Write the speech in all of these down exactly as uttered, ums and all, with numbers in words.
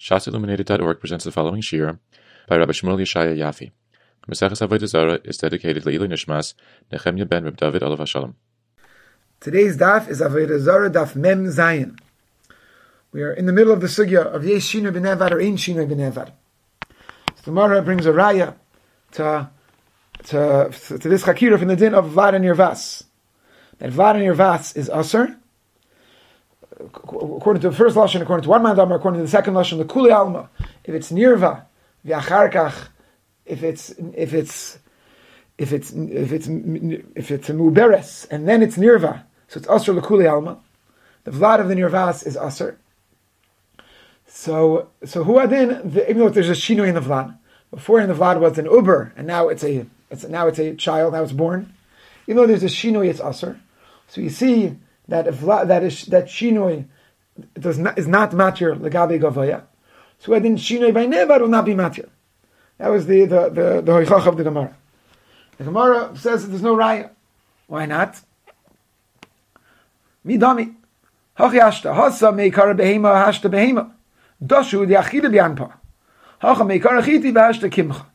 Shas Illuminated dot org presents the following shir by Rabbi Shmuel Yeshaya Yafi. Maseches Avodah Zarah is dedicated Le'ilui Nishmas Nechemya ben Reb David Olav Hashalom. Today's daf is Avodah Zarah daf Mem Zayin. We are in the middle of the sugya of Yesh Shinui B'Nevad or Ein Shinui B'Nevad. So the Gemara brings a raya to, to, to this chakira from the din of Vlad and Yervas. That Vlad and Yervas is Asr. According to the first lashon, according to one man damar, according to the second lashon, the kuli alma. If it's nirva, v'acharkach, if it's if it's if it's if it's if it's a muberes, and then it's nirva, so it's asr lekuli alma. The vlad of the nirvas is asr. So so who adin? Even though there's a shinui in the vlad, before in the vlad was an uber, and now it's a it's now it's a child, now it's born. Even though there's a shinui, it's asr. So you see that if that is that shinui does not is not matir legabe gavaya, so then shinui by nevar will not be matir. That was the the the the hoichach of the Gemara. The Gemara says that there's no raya. Why not? Midami hachi hashta hasa meikar behema hashta behema dashu the achide bianpa hacha meikar achiti v'hashta kimcha.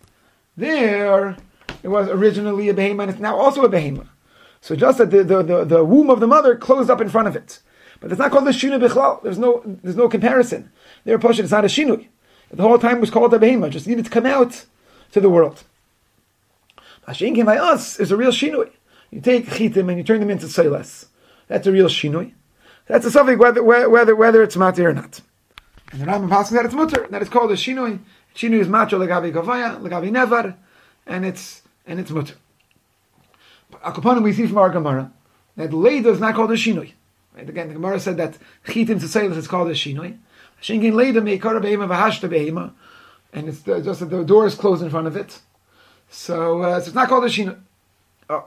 There it was originally a behema and it's now also a behema. So just that the, the, the, the womb of the mother closed up in front of it. But it's not called the shinui bichlal. There's no there's no comparison. There, Poshet, it's not a shinui. The whole time was called a behema. Just needed to come out to the world. Hashem came by us is a real shinui. You take chitim and you turn them into seiles. That's a real shinui. That's a suffix whether whether whether it's matir or not. And the Rambam passes that it's mutter. That it's called a shinui. Shinui is macho legavi kavaya, legavi nevar, and it's and it's mutter. Akapanim, we see from our Gemara that Leida is not called a shinui. Right? Again, the Gemara said that chitim to seiles is called a shinui. Shingin Leida meikara behema v'hashta behema, and it's the, just that the door is closed in front of it, so, uh, so it's not called a shinui. Oh,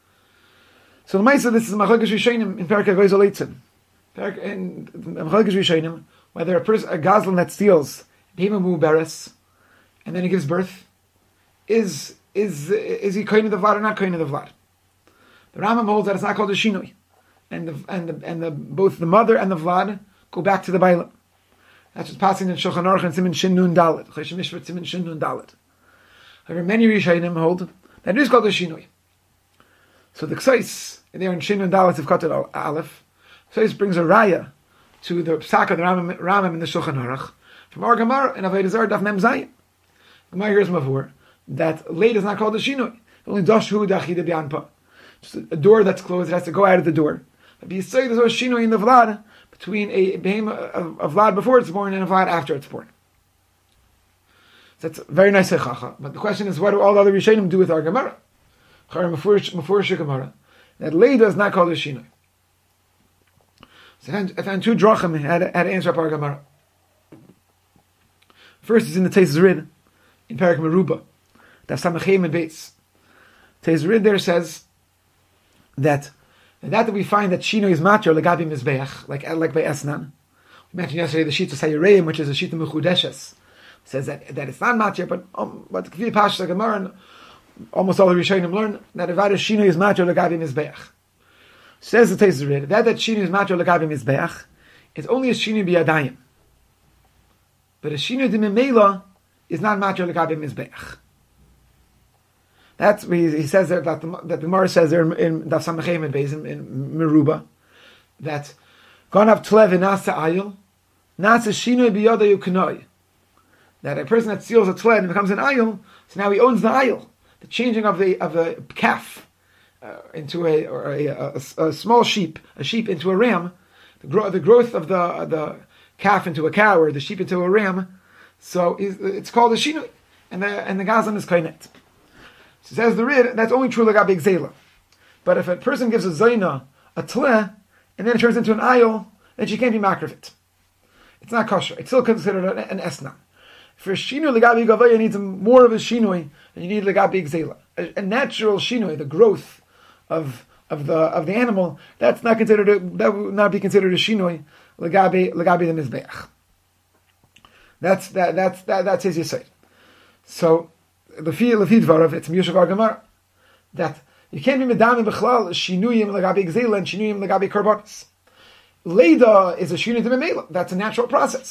so the Maisa, this is Machlokes Rishonim in Perkei Gozel Eitzim. In Machlokes Rishonim, whether a person a gazlan that steals behema muberes and then he gives birth, is is is he kohen of the vlad or not kohen of the vlad? The Rambam holds that it's not called a shinui, and the and the and the both the mother and the vlad go back to the bailam. That's what's passing in Shulchan Aruch and Siman Shin Nun Dalet. Choshen Mishpat Siman Shin Nun Dalet. However, many Rishonim hold that it is called a shinui. So the Ksais there in Shin Nun Dalet of Kotel Aleph, Ksais brings a raya to the psak of the Rambam, Rambam in the Shulchan Aruch from our Gemara in Avodah Zarah daf Mem Zayin. Gemara hears mavur that late is not called a shinui. Only dashu dachide bianpa. Just a door that's closed, it has to go out of the door. But you say there's no shinui in the vlad between a behema, a, a vlad before it's born and a vlad after it's born. So that's very nice sechacha. But the question is, what do all the other Rishonim do with our Gemara? Mefurish Gemara that Leida is not called a shinui. So I found two drachim how to, how to answer up our Gemara. First is in the Teis Rid in Parak Meruba. That's Samachem and Beis. Teis Rid there says that and that, that we find that Shino is matir legabi mizbeach, like like by Esnan. We mentioned yesterday the Shita Sayereim, which is a Shita Mechudeshes, says that, that it's not matir, but um, but Kvi Pasha Gemara, almost all the Rishonim learn that if that Shino is matir legabi mizbeach. Says the Teis Rid that that Shino is matir legabi mizbeach is only a Shino biyadayim, but a Shino de Memela is not matir legabi mizbeach. That's he, he says there that the, that the Gemara says there in Daf Samachem and Beis in, in Meruba that Ganav Tlev Nasa Ayil Nasa Shinui Biyada Yukanoi, that a person that steals a tled and becomes an ayil, so now he owns the ayil. The changing of the of a calf uh, into a or a, a, a, a small sheep, a sheep into a ram, the, gro- the growth of the the calf into a cow or the sheep into a ram. So it's called a shinui, and the and the gazan is kainet. So says the Rid, that's only true legabe gzela. But if a person gives a zayna, a tleh, and then it turns into an ayil, then she can't be makrivit. It's not kosher. It's still considered an, an esna. For shinui legabe gavaya needs more of a shinui than you need legabe gzela. A, a natural shinui, the growth of of the of the animal, that's not considered a, that would not be considered a shinui legabe legabe the mizbeach. That's that that's that that's his yisayid. So the feel of Hidvarav, it's Miyushav our Gemara, that you can't be medami b'chlal shinuyim legabi gzela and shinuyim legabi karbanis. Leida is a shinui to memela. That's a natural process.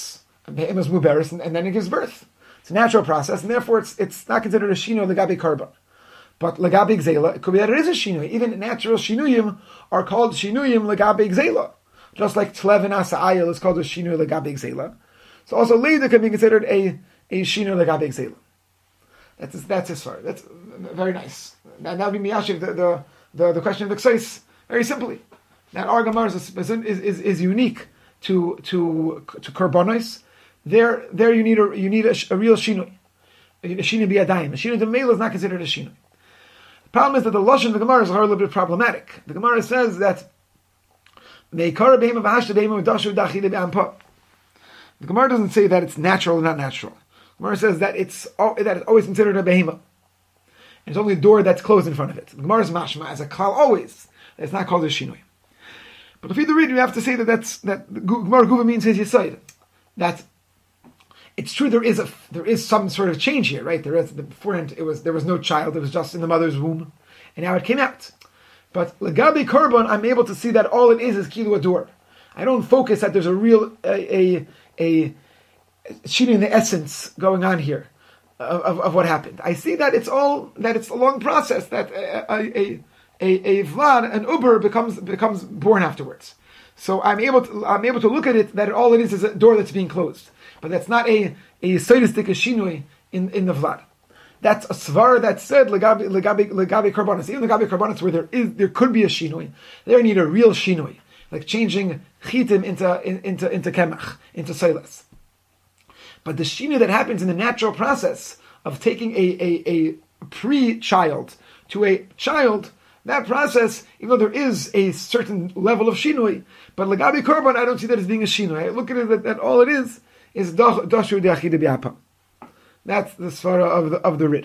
behemoth is muberis, and, and then it gives birth. It's a natural process, and therefore it's it's not considered a shinui legabi korban. But legabi gzela, it could be that it is a shinui. Even natural shinuyim are called shinuyim legabi gzela. Just like tlev and asa ayil is called a shinui legabi gzela. So also leida can be considered a, a shinui legabi gzela. That's that's his far. That's very nice. And that would be miyashiv, the, the, the, the question of the kseis, very simply. That our Gemara is, is, is, is unique to to to korbanos. There, there you need a you need a, a real shinui. A shinui biyadayim. A shinui demela is not considered a shinui. The problem is that the lashon of the Gemara is a little bit problematic. The Gemara says that the Gemara doesn't say that it's natural or not natural. The Gemara says that it's that it's always considered a behema. And it's only a door that's closed in front of it. The Gemara is mashma as a klal always. It's not called a shinui. But if you read, you have to say that that's that Gemara Guva means his yesod. That it's true there is a there is some sort of change here, right? There is beforehand it was there was no child, it was just in the mother's womb, and now it came out. But legabi korban, I'm able to see that all it is is kilu a door. I don't focus that there's a real a a, a shooting in the essence going on here of, of, of what happened. I see that it's all that it's a long process that a a a, a vlad an uber becomes becomes born afterwards. So I'm able to I'm able to look at it that all it is is a door that's being closed. But that's not a a soidistic shinui in, in the vlad. That's a svar that said legabi legabi legabi karbonis. Even legabi karbonis where there is there could be a shinui. There need a real shinui, like changing chitim into in, into into kemach, into silas. But the shinui that happens in the natural process of taking a a, a pre-child to a child, that process, even though there is a certain level of shinui, but legabi korban, I don't see that as being a shinui. I look at it that, that all it is is dashu de'achid b'yapa. That's the svara of the of the rid.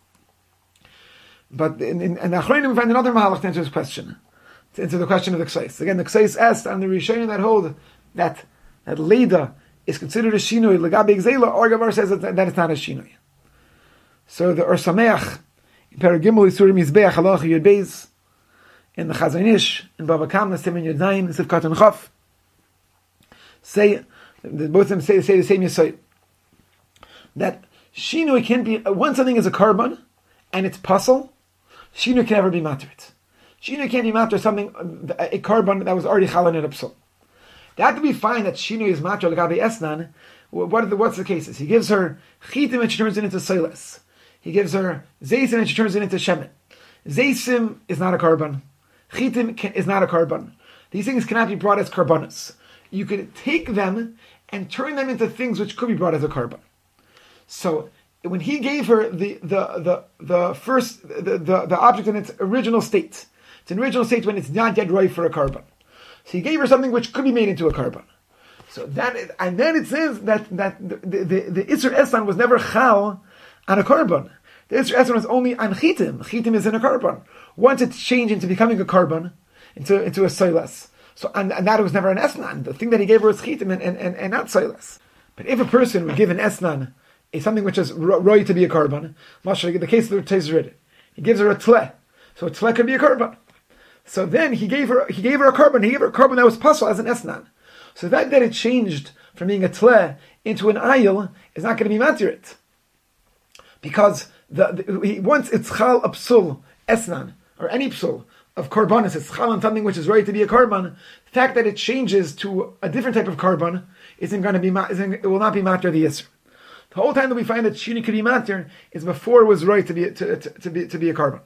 But in, in, in Achronim we find another mahalach to answer this question, to answer the question of the kseis. Again, the kseis asked on the Rishonim that hold that that leida is considered a shinui legabi gzela. Or Gemara says that, that it's not a shinui. So the Or Sameach in Paragimel Yisurim Yizbeach Halach Yud Beis in the Chazon Ish in Bava Kamna Siman Yud Zayin Sivkat and Chaf say. Both of them say, say the same yesod. That shinui can be, once something is a korban, and it's puzzle, shinui can never be matrit. Shinui can't be matrit something, a korban that was already chalan and psul. That we find that shinui is matrit legabi esnan. What are the, what's the cases? He gives her chitim and she turns it into silas. He gives her zeisim and she turns it into shemen. Zeisim is not a korban. Chitim can, is not a korban. These things cannot be brought as korbanos. You could take them and turn them into things which could be brought as a korban. So when he gave her the the the, the first the, the, the object in its original state, it's an original state when it's not yet right for a korban. So he gave her something which could be made into a korban. So that and then it says that that the the, the Isser Esan was never chal on a korban. The Isser Esan was only on chitim. Chitim is in a korban. Once it's changed into becoming a korban, into into a soilas. So and, and that was never an esnan. The thing that he gave her was chitim and, and, and, and not silas. But if a person would give an esnan a something which is roy to be a korban, the case of the Tezrid, he gives her a tle, so a tle could be a korban. So then he gave her he gave her a korban. He gave her a korban that was pasul as an esnan. So that that it changed from being a tle into an ayil is not going to be matirit, because the, the once it's chal a psul esnan or any psul of korbanos, it's chal on something which is ready to be a korban. The fact that it changes to a different type of korban isn't going to be isn't, it will not be matter the yisr. The whole time that we find that shini could be matter is before it was right to be to, to, to be to be a korban.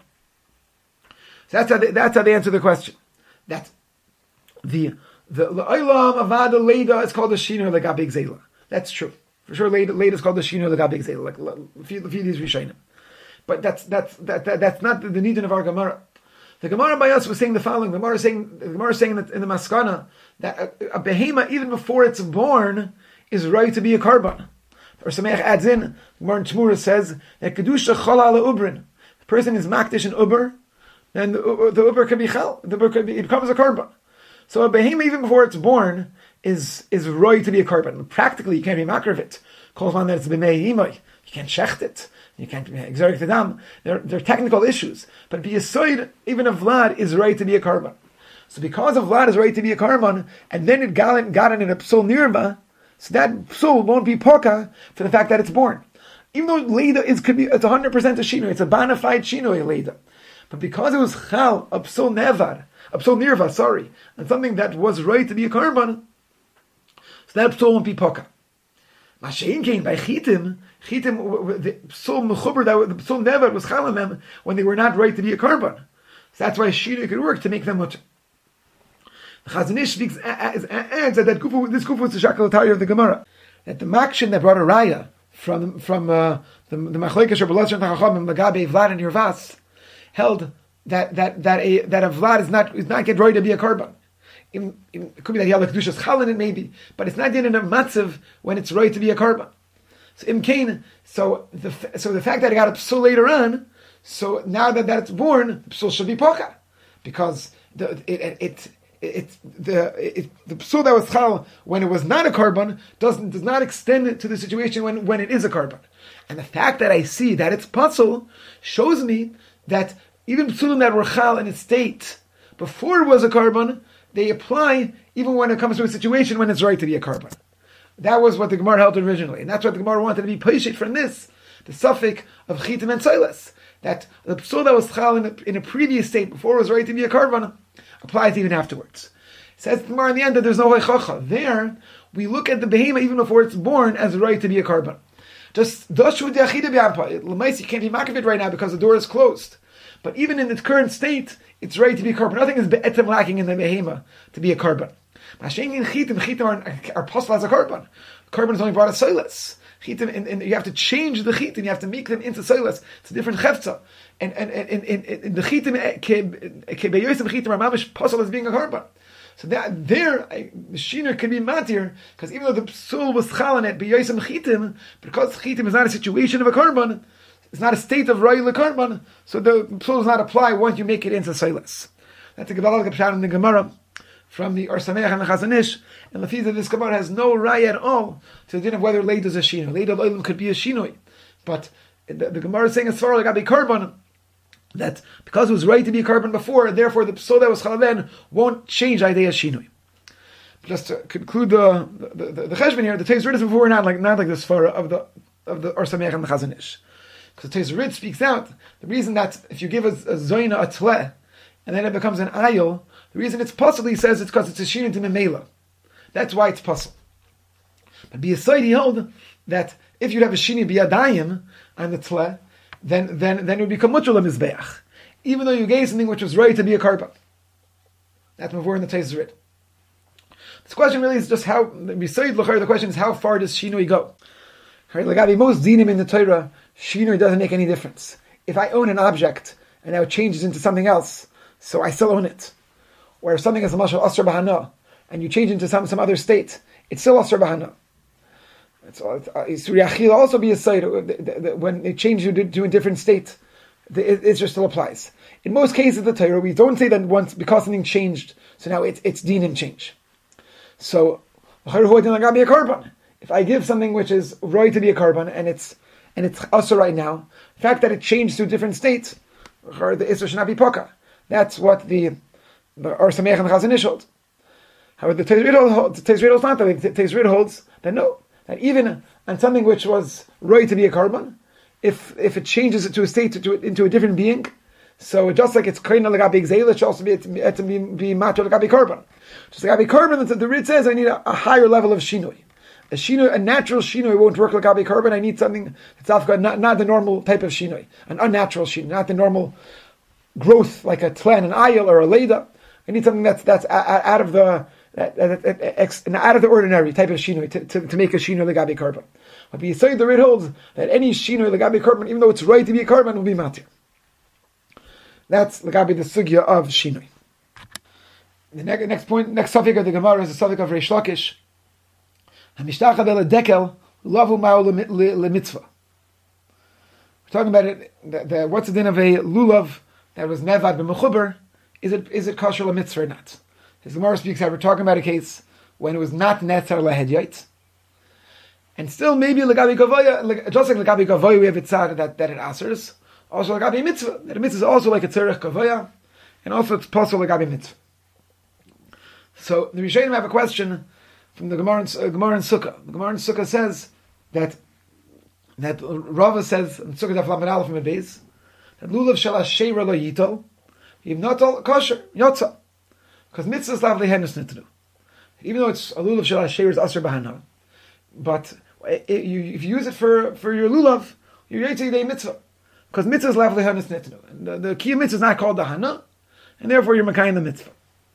So that's how they, that's how they answer the question. That the the olam avada leida is called the shino legabi gzela. That's true for sure. Leida, leida is called the shino legabi gzela. Like a few of these rishonim, but that's that's that, that that's not the, the need of our Gemara. The Gemara by us was saying the following. The Gemara is saying, the Gemara is saying that in the Maskana that a, a behema, even before it's born, is right to be a korban. Or Sameach adds in, the Gemara in Tmura says that kedusha chala ala ubrin. The person is makdish in uber, then the, the uber can be chal. The uber can be, it becomes a korban. So a behema, even before it's born, is is right to be a korban. Practically, you can't be makar of it. Calls on that it's b'mei imay. You can't shecht it. You can't exert the dam. There, there are technical issues, but b'yisoid, even a vlad is right to be a korban. So because a vlad is right to be a korban, and then it got got in a psul nirma, So that psul won't be poka for the fact that it's born. Even though leida is could be it's one hundred percent a shinoi, it's a bona fide shinoi leida. But because it was chal, a psul nevar, a psul nirva, sorry, and something that was right to be a karban, so that psul won't be poka. Mashein came by chitim, chitim, the psul mechuber, that the psul nevar was chal on them when they were not right to be a karban. So that's why shinoi could work to make them mutter. The Chazon Ish speaks adds that, that kufu, this kufu was the shakalatari of the Gemara, that the makshin that brought a raya from from uh, the the machlekes Rebbe Elazar and Chachamim Lagabe Vlad and Yervas held that that that a that a Vlad is not is not get ready to be a karban. In, in, it could be that he held a kedushas chal in it maybe, but it's not in a matzav when it's right to be a karban. So im kain, so the so the fact that it got a psul later on, so now that, that it's born, the psul should be poka, because the it it. it It, the it, the psul that was chal when it was not a karban doesn't does not extend to the situation when, when it is a karban, and the fact that I see that it's pasul shows me that even psulim that were chal in its state before it was a karban, they apply even when it comes to a situation when it's right to be a karban. That was what the Gemara held originally, and that's what the Gemara wanted to be patient from this, the suffix of chitim and tzolos, that the psul that was chal in a, in a previous state before it was right to be a karban applies even afterwards. It says tomorrow in the end that there's no hoichacha. There, we look at the behemoth even before it's born as a right to be a karban. Just dashu diachida b'ampa. L'maisi can't be makavit right now because the door is closed. But even in its current state, it's right to be a karban. Nothing is be'etem lacking in the behemoth to be a karban. Mashen in chitim, chitim are, are possible as a karban. Karban is only brought as soilus. Chitim, and, and you have to change the chitim. You have to make them into soilus. It's a different chefza. And and and in the chitim kebeyosim chitim are mamish possible as being a karban. So that there the shiner can be matir because even though the psul was chal in it beyosim chitim, because chitim is not a situation of a karban, it's not a state of royal karban. So the psul does not apply once you make it into soilus. That's the Gemara in the Gemara from the Or Sameach and the Chazon Ish, and the fees of this Gemara has no raya at all to the din of whether leida is a shinoi. Leida loylim could be a shinoi, but the, the Gemara is saying as far as like a karban, that because it was right to be a karban before, therefore the psul that was chal then won't change idea shinoi. Just to conclude the the, the, the cheshbon here, the Teis Rid is before not like not like the svara of the of the Or Sameach and the Chazon Ish, because the Teis Rid speaks out the reason that if you give a, a zoyna a tle and then it becomes an ayil, the reason it's possible, he says, it's because it's a shirin to memela. That's why it's possible. But b'yesod he held that if you'd have a shirin b'yadayim on the tle, then then then it would become mutter lemizbeach, even though you gave something which was right to be a karban. That's before in the Teis Rid. This question really is just how b'yesod l'char. The question is how far does shinui go? Like most dinim in the Torah, shinui doesn't make any difference. If I own an object and now it changes into something else, so I still own it. Or if something is a mashal asr b'hana, and you change into some, some other state, it's still asr b'hana. It's uh, also be a side when they change you to, to a different state, the Isra still applies. In most cases of the Torah, we don't say that once because something changed, so now it's it's din and change. So if I give something which is right to be a karban and it's and it's asr right now, the fact that it changed to a different state, the Isra should not be poka. That's what the Or Sameach and the Chazon Ish holds. However, the Teis Rid holds, the Teis Rid holds not that. The Teis Rid holds that no, that even on something which was right to be a karban, if if it changes it to a state to, to into a different being, so just like it's kaina lagabi gzeila, it should also be to be, be matter lagabi karban. Just lagabi karban, the, the Rid says I need a, a higher level of shinoi. A shinoi, a natural shinoi won't work lagabi karban. I need something that's not not the normal type of shinoi, an unnatural shinoi, not the normal growth like a tlen, an ayil, or a leida. I need something that's that's out of the out of the ordinary type of shinoi to, to, to make a shinoi legabi karban. But besides, the Rid holds that any shinoi legabi karban, even though it's right to be a karban, will be matir. That's legabi the sugya of shinoi. The next, next point, next subject of the Gemara is the subject of Reish Lakish. Hamishtacha beledekel lavu ma'ol lemitzvah. We're talking about it. The, the, what's the din of a lulav that was nevad b'mechuber? Is it is it kosher lemitzvah or not? His Gemara speaks out. We're talking about a case when it was not netzar lehedyot, and still maybe legabi kavaya, just like legabi kavaya, we have it said that that it asers. Also legabi mitzvah, that a mitzvah is also like a tzarech kavaya, and also it's possible legabi mitzvah. So the Rishonim have a question from the Gemara in, uh, Gemara in Sukkah. The Gemara in Sukkah says that that Rava says in Sukkah Daf Lamed Aleph from Beis that lulav shalash sheira lo yitol, if not all kosher yotza, because mitzvahs lav lehenus nitnu. Even though it's a lulav shalash sheira is aser bahana, but it, it, you, if you use it for, for your lulav, you're yotza yidei mitzvah, because mitzvahs lav lehenus nitnu. And the, the key mitzvah is not called the hana, and therefore you're makayim the mitzvah.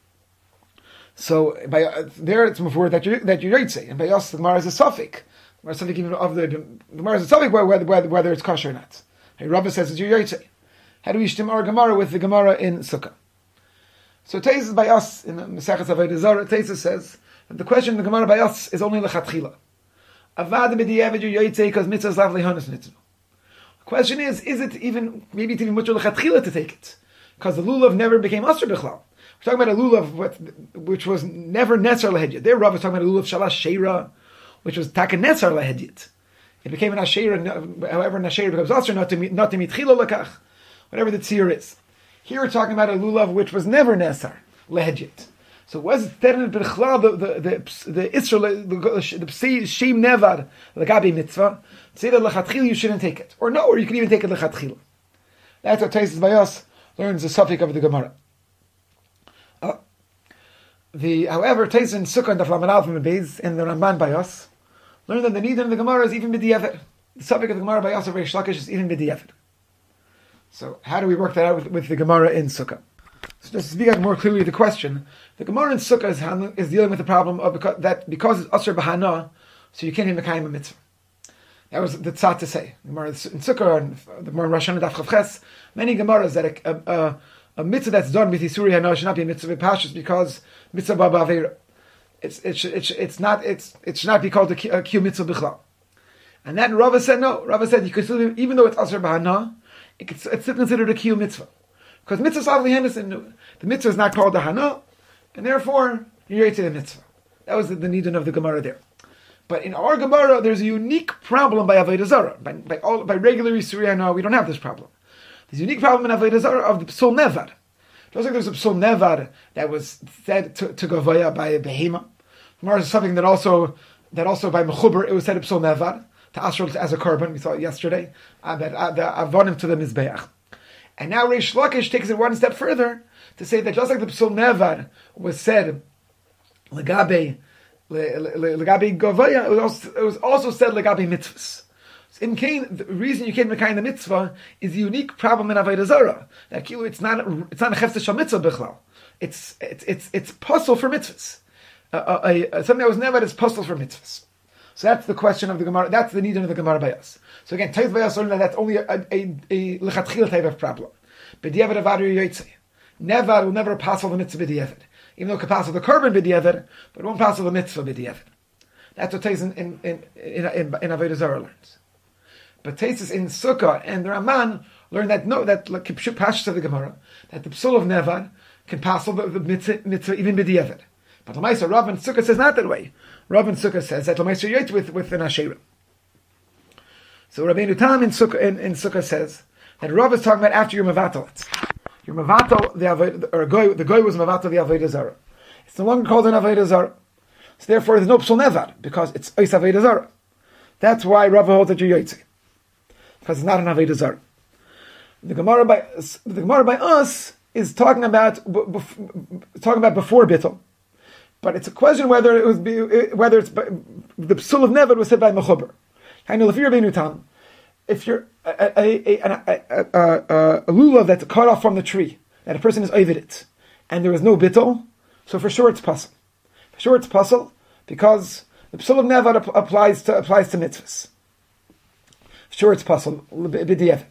So by uh, there it's before that you that you yotze, and by us the Gemara is a suffix. Or something even of the Gemara is a topic whether, whether whether it's kosher or not. Hey, Rava says it's your yotzei. How do we shtim our Gemara with the Gemara in Sukkah? So Taisus by us in Mesechus Avodah Zarah, Taisus says that the question in the Gemara by us is only lechatchila. Avad b'diavad your yotzei because mitzvahs lav lehonas nitnu. The question is, is it even maybe it's even mutter lechatchila to take it because the lulav never became asur b'chlal. We're talking about a lulav which was never netzar lehedya. There Rava is talking about a lulav shalash sheira, which was Takanetzar Lahedit. It became an Asher, however, an Asher becomes Asher, not to meet not to meet Chila Lakach, whatever the tzir is. Here we're talking about a lulav which was never Nesar Lahedit. So was it Terenet B'Chlal, the the the the Israel, the Psi Shem Nevar Lagabi Mitzvah? Say that Lachatchil you shouldn't take it, or no, or you can even take it Lachatchil. That's what Taisus by us learns the suffix of the Gemara. Uh, the however Taisus in Sukkah and the Daf Lamed Aleph from Beis and the Ramban by us learn that the need of the Gemara is even b'diavad. The subject of the Gemara by Yosef Reish Lakish is even b'diavad. So how do we work that out with, with the Gemara in Sukkah? So just to speak out more clearly the question, the Gemara in Sukkah is, handling, is dealing with the problem of because, that because it's Asr B'Hana, so you can't even Mekayim a mitzvah. That was the tzad to say. The Gemara in Sukkah and the Gemara in Rosh Hashanah Daf Chav Ches, many Gemaras that a, a, a, a mitzvah that's done with Yisuri Hana should not be a mitzvah Pashas because mitzvah Baba Aveira. It's it should, it should, it's not it's it should not be called a kiyum mitzvah bichlal, and then Rava said no. Rava said you could still even though it's asur b'hana, it could, it's still considered a kiyum mitzvah because mitzvah avli henderson the mitzvah is not called a hana, and therefore you're to the mitzvah. That was the, the nidun of the Gemara there. But in our Gemara, there's a unique problem by avodah zarah. By by all by regular Yisuri Hana, we don't have this problem. There's a unique problem in avodah zarah of the psul nevar. Just like there's a psul nevar that was said to, to Gavoya by a behema. Gemara is something that also that also by mechuber it was said psul nevar to asher as a korban. We saw it yesterday. Uh, that uh, the avonim to the mizbeach. And now Reish Lakish takes it one step further to say that just like the psul nevar was said legabe legabe Gavoya, it was also, it was also said legabe mitzvahs. In Cain, the reason you can't make the mitzvah is a unique problem in avodah zarah. That it's not it's not a chefta shal mitzvah bichlal. It's it's it's it's puzzle for mitzvahs. Uh, a, a, something that was never is puzzle for mitzvahs. So that's the question of the Gemara. That's the need of the Gemara by us. So again, Tais by us learn that that's only a a a lechatchil type of problem. B'diavad avaru yotzei. Never will never passel the mitzvah b'diavad. Even though it can passel the korban b'diavad, but it won't passel the mitzvah b'diavad. That's what Tais in in in in, in, in avodah zarah learns. But Taisus in Sukkah and the Raman learn that no, that like Pashas of the Gemara, that the psul of Nevar can pass over the mitzvah, mitzvah even b'diavad. But Lamaisa Rav in Sukkah says not that way. Rav in Sukkah says that Lamaisa Yot with with an Asherah. So Rabbeinu Tam in Sukkah in, in Sukkah says that Rav is talking about after your mevatel. Your mevatel the avodah, or goy, the goy was mevatel the avodah zarah. It's no longer called an avodah zarah. So therefore there's no psul Nevar because it's ois avodah zarah. That's why Rav holds that you're Yotzei. Because it's not an avodah zarah. The Gemara by the Gemara by us is talking about talking about before bittul, but it's a question whether it was whether it's the psul of nevad was said by mechuber. I know if you're Rabbeinu Tam, if you're a, a, a, a, a, a lulav that's cut off from the tree that a person is oived it, and there is no bittul, so for sure it's puzzle. For sure it's puzzle because the psul of nevad applies to applies to mitzvahs. Sure, it's possible. The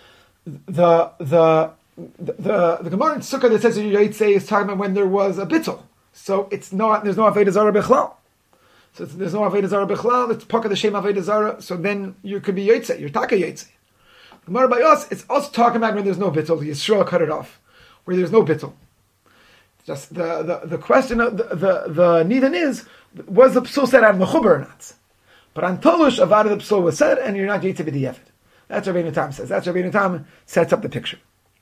the the the the Gemara in Sukkah that says that Yotzei is talking about when there was a bittul. So it's not there's no avodah zarah bichlal. So it's, there's no avodah zarah bichlal. It's part of the shem avodah zarah. So then you could be Yotzei. You're taka Yotzei. Gemara by us, it's also talking about when there's no bittul. Yisrael cut it off, where there's no bittul. Just the the, the question of the the, the nidan is was the psul said on mechuber or not? But on Tolush, Avad the Psul was said, and you're not Yitzi b'diavad. That's what Rabbeinu Tam says. That's what Rabbeinu Tam sets up the picture.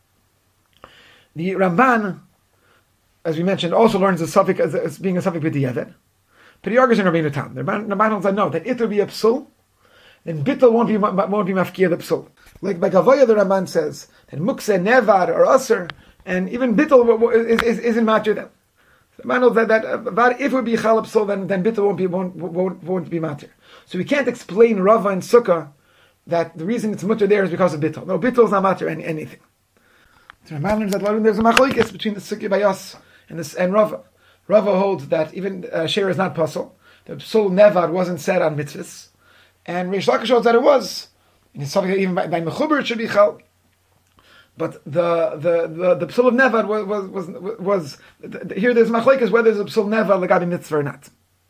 The Ramban, as we mentioned, also learns the suffix as, as being a suffix b'diavad. But he argues in Rabbeinu Tam. The Ramban holds that no, that it will be a psul, then bittul won't be won't be mafkia the psul. Like by Gavoya, the Ramban says that mukse nevar or aser, and even bittul is, is, isn't matter them. The Ramban holds that, that uh, if it would be chalab psul, then then bittul won't be won't, won't, won't be matter. So we can't explain Rava and Sukkah that the reason it's mutter there is because of bittul. No, bittul is not matter any, anything. The Ramban learns that there's a machlokes between the Sukkah Bayas and this and Rava. Rava holds that even uh, Shera is not pasul. The psul nevad wasn't said on mitzvahs, and Reish Lakish holds that it was. And it's something that even by, by mechuber it should be chal. But the the the, the psul of nevad was was was, was the, the, here. There's machlokes whether there's a psul nevad legabi mitzvah or not.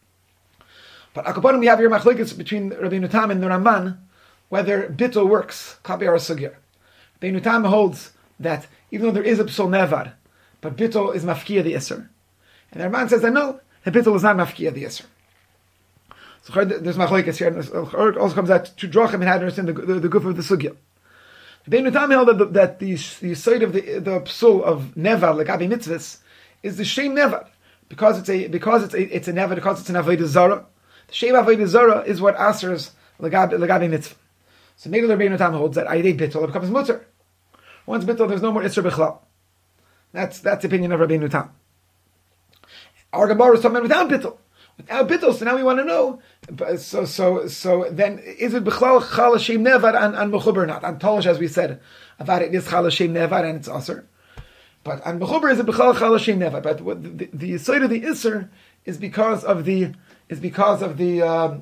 But akapanim we have here machlokes between Rabbeinu Tam and the Ramban whether bittul works. Kabi ar sugya. Rabbeinu Tam holds that even though there is a psul nevad, but bittul is mafkia the iser. And the Ramban says that no, the bittul is not mafkia the iser. So there's machlokes here, and it also comes out to drachim and how to understand the, the, the goof of the sugya. The Rabbeinu Tam held that, that the the side of the the psul of nevad legabi mitzvahs is the shem nevad because it's a because it's a it's a nevad because it's an avodah zara. The shem avodah zara is what asers legabi legabi mitzvah. So maybe the Rabbeinu Tam holds that ayidei bittul it becomes mutter. Once bittul, there's no more isser bichlal. That's that's the opinion of Rabbeinu Tam. Our Gemara is talking without bittul. Without bittul, so now we want to know. So so so then is it bichlal chal shem nevad and and mechuber or not? On Tolish, as we said, about it is chal shem nevad and it's aser. But on mechuber is it bichlal chal shem nevad? But what the, the, the side of the isser is because of the is because of the um,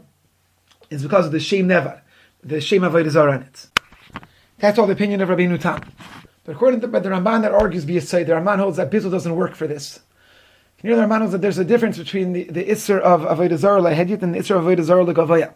is because of the shem nevad, the shem avodah zarah in it. That's all the opinion of Rabbeinu Tam. But according to but the Ramban that argues be a side, the Ramban holds that bittul doesn't work for this. You know, the Ramban holds that there's a difference between the, the Isser of Avodah Zarah Lehedyot and the Isser of Avodah Zarah Legavaya.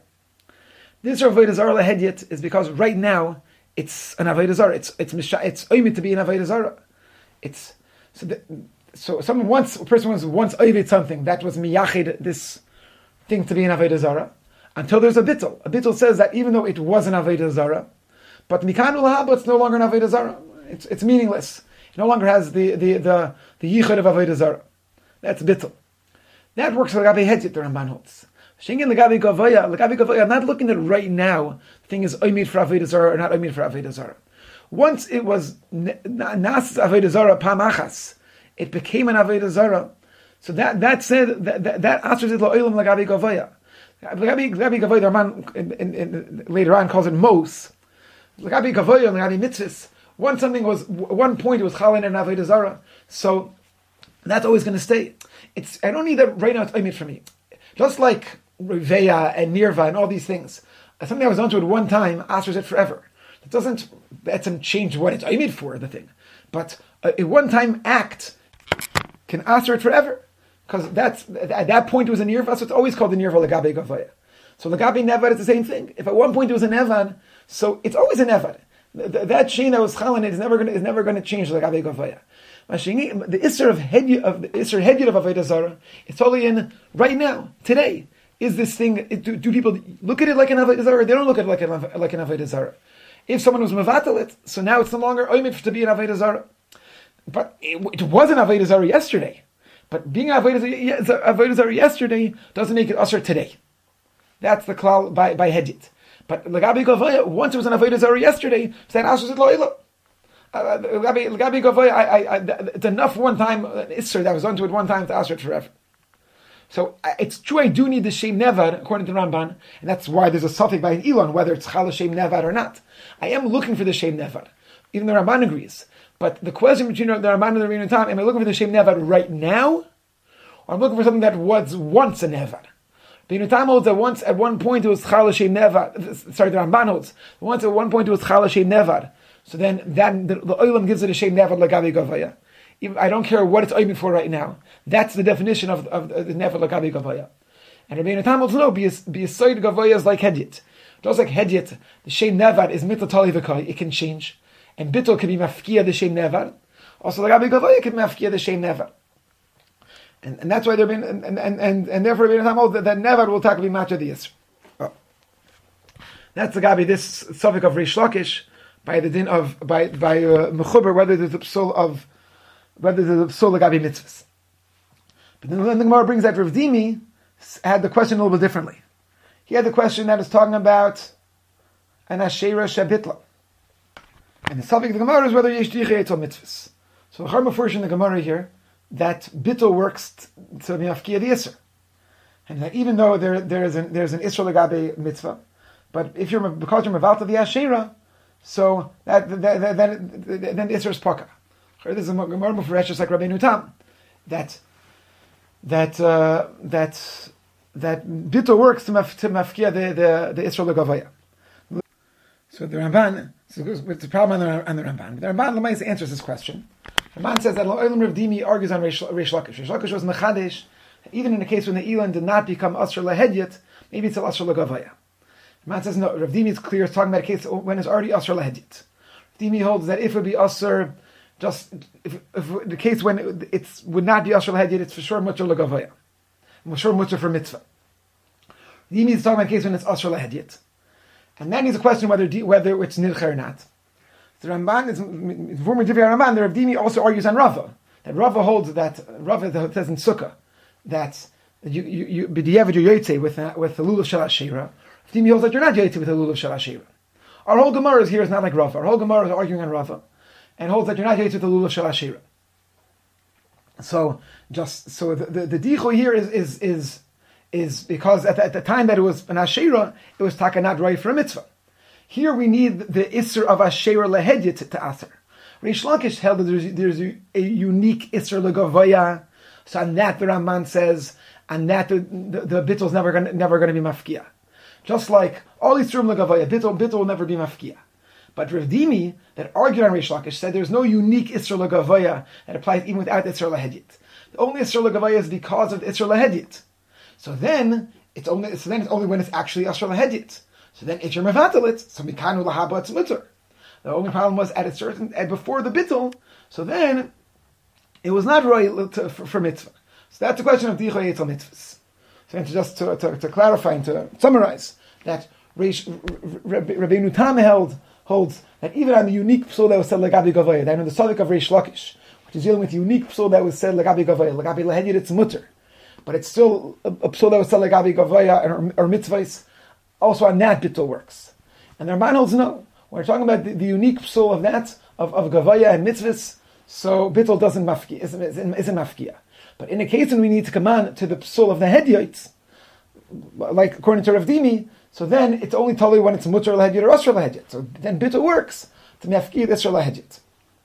The Isser of Avodah Zarah Lehedyot is because right now it's an Avodah Zarah. It's it's it's oimid to be an Avodah Zarah. It's so the, so someone once a person was once oimid something that was miyachid this thing to be an Avodah Zarah until there's a bittul. A bittul says that even though it was an Avodah Zarah, but mikanu lahaba it's no longer an Avodah Zarah. It's it's meaningless. It no longer has the the the, the yichud of Avodah Zarah. That's bittul. That works for Lagabi Hedyot, the Ramban holds. Shingin Lagabi Gavoya, Lagabi Gavoya, I'm not looking at right now, the thing is oimid for Avodah Zarah or not oimid for Avodah Zarah. Once it was Nas Avodah Zarah Pamachas, it became an Avodah Zarah. So that that said, that that, that answers it Lo'ilam Lagabi Gavoya. Lagabi Gavoya, the Ramban in, in, in, later on calls it Mos. Lagabi Gavoya, Lagabi Mitzvahs. Once something was, one point it was Chalin and Avodah Zarah. So, that's always going to stay. It's I don't need that right now. It's oimid for me. Just like Riveya and Nirva and all these things. Something I was onto at one time answers it forever. It doesn't that doesn't change what it's oimid for the thing. But a, a one-time act can answer it forever because that's at that point it was a Nirva. So it's always called the Nirva Lagabe Gavaya. So Lagabe Nevad is the same thing. If at one point it was a Nevan, so it's always a Nevad. That chain that was Chalin is never going is never going to change Lagabe Gavaya. The Isser of Hedyot of the Isser Hedyot of Avodah Zarah, it's only in right now, today. Is this thing? Do, do people look at it like an Avodah Zarah? They don't look at it like an like an Avodah Zarah. If someone was mevatel it, so now it's no longer oimid to be an Avodah Zarah. But it, it was an Avodah Zarah yesterday. But being an Avodah Zarah yesterday doesn't make it usher today. That's the klal by by Hedyot. But Lagabi Gavoya, once it was an Avodah Zarah yesterday, so that answers it lo'ilah. Uh, Lagabi Gavoya, I, I, I, it's enough one time Isser that was onto it one time to answer it forever. So uh, it's true I do need the Shem Nevad according to the Ramban, and that's why there's a suffix by an Elon whether it's Chala Shem Nevad or not. I am looking for the Shem Nevad, even the Ramban agrees. But the question between the Ramban and the Rabbeinu Tam, am I looking for the Shem Nevad right now, or I'm looking for something that was once a Nevad? Rabbeinu Tam holds that once at one point it was Chala Shem Nevad. Sorry, the Ramban holds once at one point it was Chala Shem Nevad. So then, then the, the Olam gives it a Shem Nevad Lagabi Gavaya. I don't care what it's oimid for right now. That's the definition of, of, of the Nevad Lagabi Gavaya. And Rabbeinu Tam holds no, be a, be a side Gavaya is like Hedyot. Just like Hedyot, the Shem Nevad is Mitla Tali V'kai, it can change. And Bittul can be Mafkia the Shem Nevad. Also Lagabi Gavaya can be Mafkia the Shem Nevad. And, and that's why they're being, and, and, and, and therefore Rabbeinu Tam holds that, that Nevad will tackle be Matcha the Yisr. Oh. That's the Gabi, this suffix of Reish Lakish, by the din of by by uh, mechuber, whether there's a psul of whether there's a psul Lagabi mitzvahs. But then the Gemara brings that Rav Dimi had the question a little bit differently. He had the question that is talking about an Asherah Shabitla. And the subject of the Gemara is whether Yesh Dichei Eitzol Mitzvahs. So the Chorma first in the Gemara here, that Bittul works to be Mafkia the Isser. And that even though there, there is an, there's an Isser Legabe Mitzvah, but if you're, because you're Mevalta the Asherah, so that, that, that, that then the Isser is Paka. This is a Gemara Mufresh, just like Rabbeinu Tam, that, that, uh, that, that Bittul works to, maf, to Mafkia the, the, the Isser Legavaya. So the Ramban, so it's a problem on the, on the Ramban. The Ramban Lamais answers this question. The Ramban says that Olam Rav Dimi argues on Reish Lakish. Reish Lakish was Mechadesh, even in the case when the Elan did not become Asr Lehedyet, maybe it's Asr Legavaya. The Ramban says no, Rav Dimi is clear, it's talking about a case when it's already Asr Lehedyet. Rav Dimi holds that if it would be Asr, just, if, if the case when it it's, would not be Asr Lehedyet, it's for sure Mutter Legavaya. For sure Mutter for Mitzvah. Rav Dimi is talking about a case when it's Asr Lehedyet. And then there's a question whether whether it's nircha or not. The Ramban is former Divrei Ramban. The Rav Dimi also argues on Rava, that Rava holds that Rava says in Sukkah that you you you b'diavad you're yotzei with with the lulav shel Asherah. Rav Dimi holds that you're not yotzei with the lulav shel Asherah. Our whole Gemara is here is not like Rava. Our whole Gemara is arguing on Rava, and holds that you're not yotzei with the lulav shel Asherah. So just so the the, the dicho here is is is. is because at the, at the time that it was an Asherah, it was takanat roi for a mitzvah. Here we need the Isser of Asherah lehedyet to Aser. Reish Lakish held that there's, there's a, a unique Isser legavaya, so on that the Ramban says, on that the, the, the bittul is never going never going to be mafkia. Just like all Isserim legavaya, bittul bittul will never be mafkia. But Rav Dimi, that argued on Reish Lakish, said there's no unique Isser legavaya that applies even without Isser lehedyet. The only Isser legavaya is because of the Isser lehedyet. So then it's only so then it's only when it's actually Asher Lehedyet. So then if you're mevatel it, so mikanu lahaba it's mutter. The only problem was at a certain at before the bittul. So then it was not right for, for mitzvah. So that's the question of dichoi etzal mitzvahs. So just to, to, to clarify and to summarize that Rabbeinu Tam held holds that even on the unique psul that was said legabi gavaya, that on the sadik of Reish Lakish, which is dealing with the unique psul that was said legabi gavaya, legabi lehedyet it's mutter. But it's still a psul that was said legabi gavaya or, or mitzvahs. Also on that bittul works. And the Ramban holds no. When we're talking about the, the unique psul of that, of, of gavaya and mitzvahs, so bittul doesn't mafki, isn't, isn't, isn't mafkia. But in a case when we need to come on to the psul of the hedyots, like according to Rav Dimi, so then it's only totally when it's mutter lehedyot or asr lehedyot. So then bittul works to mafki asr lehedyot.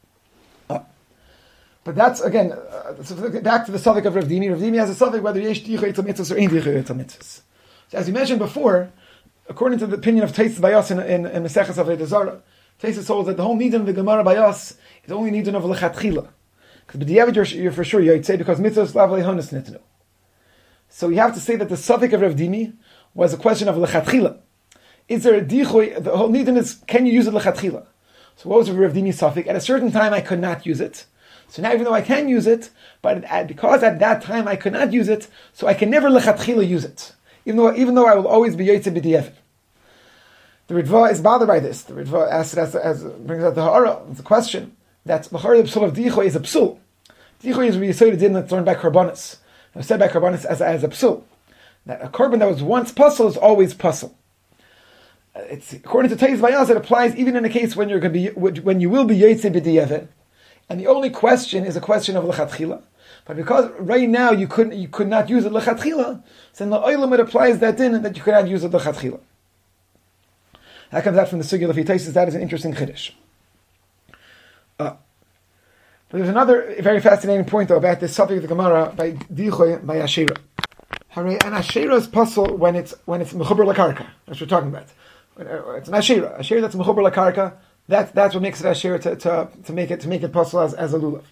But that's, again, uh, so back to the suffix of Rav Dimi. Rav Dimi has a suffix whether yesh dichei etzal mitzvahs or ein dichei etzal mitzvahs. So as we mentioned before, according to the opinion of Taisus Bayas in, in, in Maseches Avodah Zarah, Taisus holds that the whole nidin of the Gemara Bayas is only nidin of lechatchila. Because b'diavad you're, you're for sure, you'd say, because mitzvahs lav lehonis nitnu. So you have to say that the suffix of Rav Dimi was a question of lechatchila. Is there a dichei, the whole nidin is, can you use it lechatchila? So what was Rav Dimi's suffix? At a certain time I could not use it. So now even though I can use it, but at, because at that time I could not use it, so I can never lechatchila use it. Even though, even though I will always be yotzei b'diavad. The Ritva is bothered by this. The Ritva asks, as, as brings out the Ha'ara. It's a question that the Ha'ara, the psul of dichoi is a psul. Dichoi is we say the din that's learned by Karbonis. It was said by Karbonis as, as a psul. That a korban that was once puzzle is always puzzle. It's according to Taisus Bayas, it applies even in a case when you're going to be when you will be yotzei b'diavad. And the only question is a question of lechatchila. But because right now you couldn't, you could not use it lechatchila, so in the oilam it applies that din that you could not use it lechatchila. That comes out from the sugya of Taisus. That is an interesting chiddush. Uh, but there's another very fascinating point though about this subject of the Gemara by dichoi by Asherah. And Asherah is puzzle when it's when it's mechuber lakarka. That's what we're talking about. It's an Asherah. Asherah that's mechuber lakarka. That, that's what makes it Asherah to, to, to make it to make it possible as, as a lulav.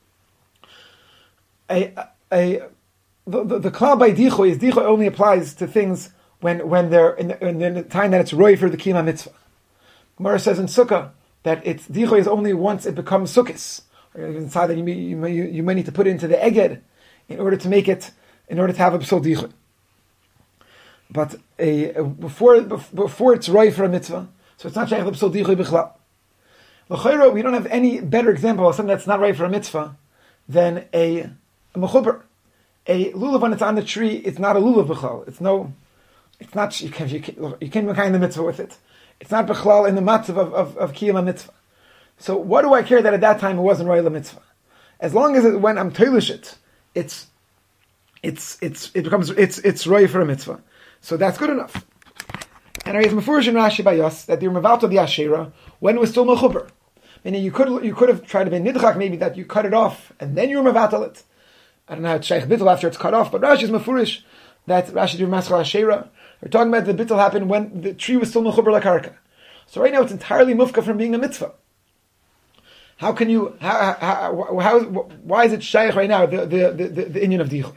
A a the the, the klal by dichoi is dichoi only applies to things when when they're in the, in the time that it's roi for the kiyum mitzvah. Gemara says in Sukkah that it's dichoi is only once it becomes sukkis. Or inside that you may, you may you may need to put it into the eged in order to make it in order to have a psul dichoi. But a, a before before it's roi for a mitzvah, so it's not shaykh psul dichoi bichlal. L'chayra, we don't have any better example of something that's not right for a mitzvah than a, a mechuber. a lulav when it's on the tree, it's not a lulav b'chlal. It's no, it's not, you can't, you can't, you can't make the mitzvah with it. It's not b'chlal in the matzav of, of, of kiyum mitzvah. So what do I care that at that time it wasn't royal mitzvah? As long as it, when I'm teilish it, it's, it's, it's, it becomes, it's, it's roy for a mitzvah. So that's good enough. And I have Mefurish in Rashi by us that the Remavalta of the Asherah when it was still mechuber. Meaning you could you could have tried to be nidchak, maybe that you cut it off and then you Remavalta it. I don't know how it's Shaykh Bittul after it's cut off, but Rashi is Mefurish that Rashi did Maschal Asherah. We're talking about the Bittul happened when the tree was still mechuber lakarka. So right now it's entirely mufka from being a mitzvah. How can you? How? How? how why is it Shaykh right now? The the the, the, the Indian of Dichel.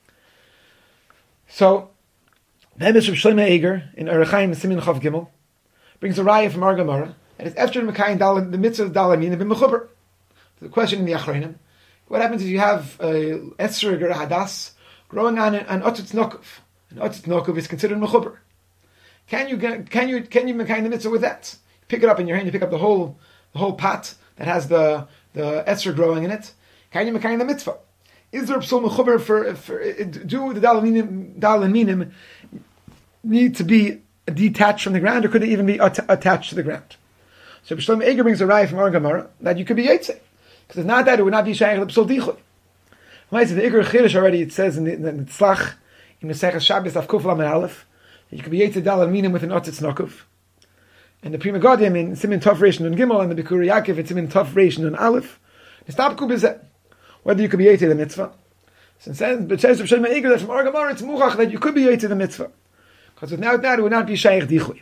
So. The Hemish of Shlomo Eger in Erechaim Simin Chav Gimel brings a raya from Ar Gemara and it's after the mitzvah of Dalamin have been mechuber. The question in the Achronim: what happens if you have a esrog or a hadas growing on an otzitz nokov? An otzitz nokov is considered mechuber. Can you can you can you mekayin the mitzvah with that? You pick it up in your hand. You pick up the whole the whole pot that has the the esrog growing in it. Can you mekayin the mitzvah? Is there a psul mechuber for, for do the dalaminim dalaminim need to be detached from the ground, or could they even be at- attached to the ground? So Shlomo Eger brings a raya from Ar Gemara that you could be yetze, because if not that, it would not be shaykh l'psul dichoy. The Eger Chirish already it says in the, in the Tzlach in the Masechus Shabbos of Kuf Lamed Aleph that you could be yetze dal minim with an otzitz nokov, and the Prima Godim in Simin Tov Reish Nun Gimel and the Bikur Yaakov in Simin Tov Reish Nun Aleph. The stop kub is that whether you could be yetze the mitzvah. Since then, it says Shlomo Eger that from Ar Gemara it's muchach that you could be yetze the mitzvah. Because without that, it would not be shaykh dichui.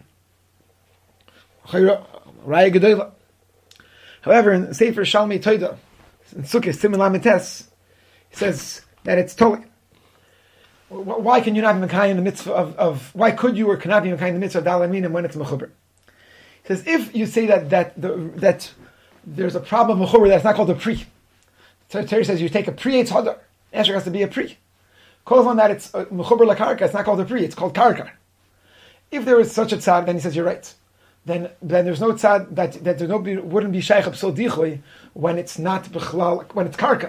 However, in Sefer Shalmei Toida, in Sukkot Simin Lamed Tes, he says that it's totally. Why can you not be mekayim the mitzvah of, of? Why could you or cannot be mekayim the mitzvah of dalaminim when it's mechuber? He says if you say that that the, that there's a problem of mechuber that's not called a pri. Torah says you take a pri eitz hadar. Answer has to be a pri. Calls on that it's mechuber lakarka. It's not called a pri. It's called karka. If there is such a tzad, then he says you're right. Then, then there's no tzad that that there no be, wouldn't be shaykh psul dichoy when it's not b'chlal, when it's karka.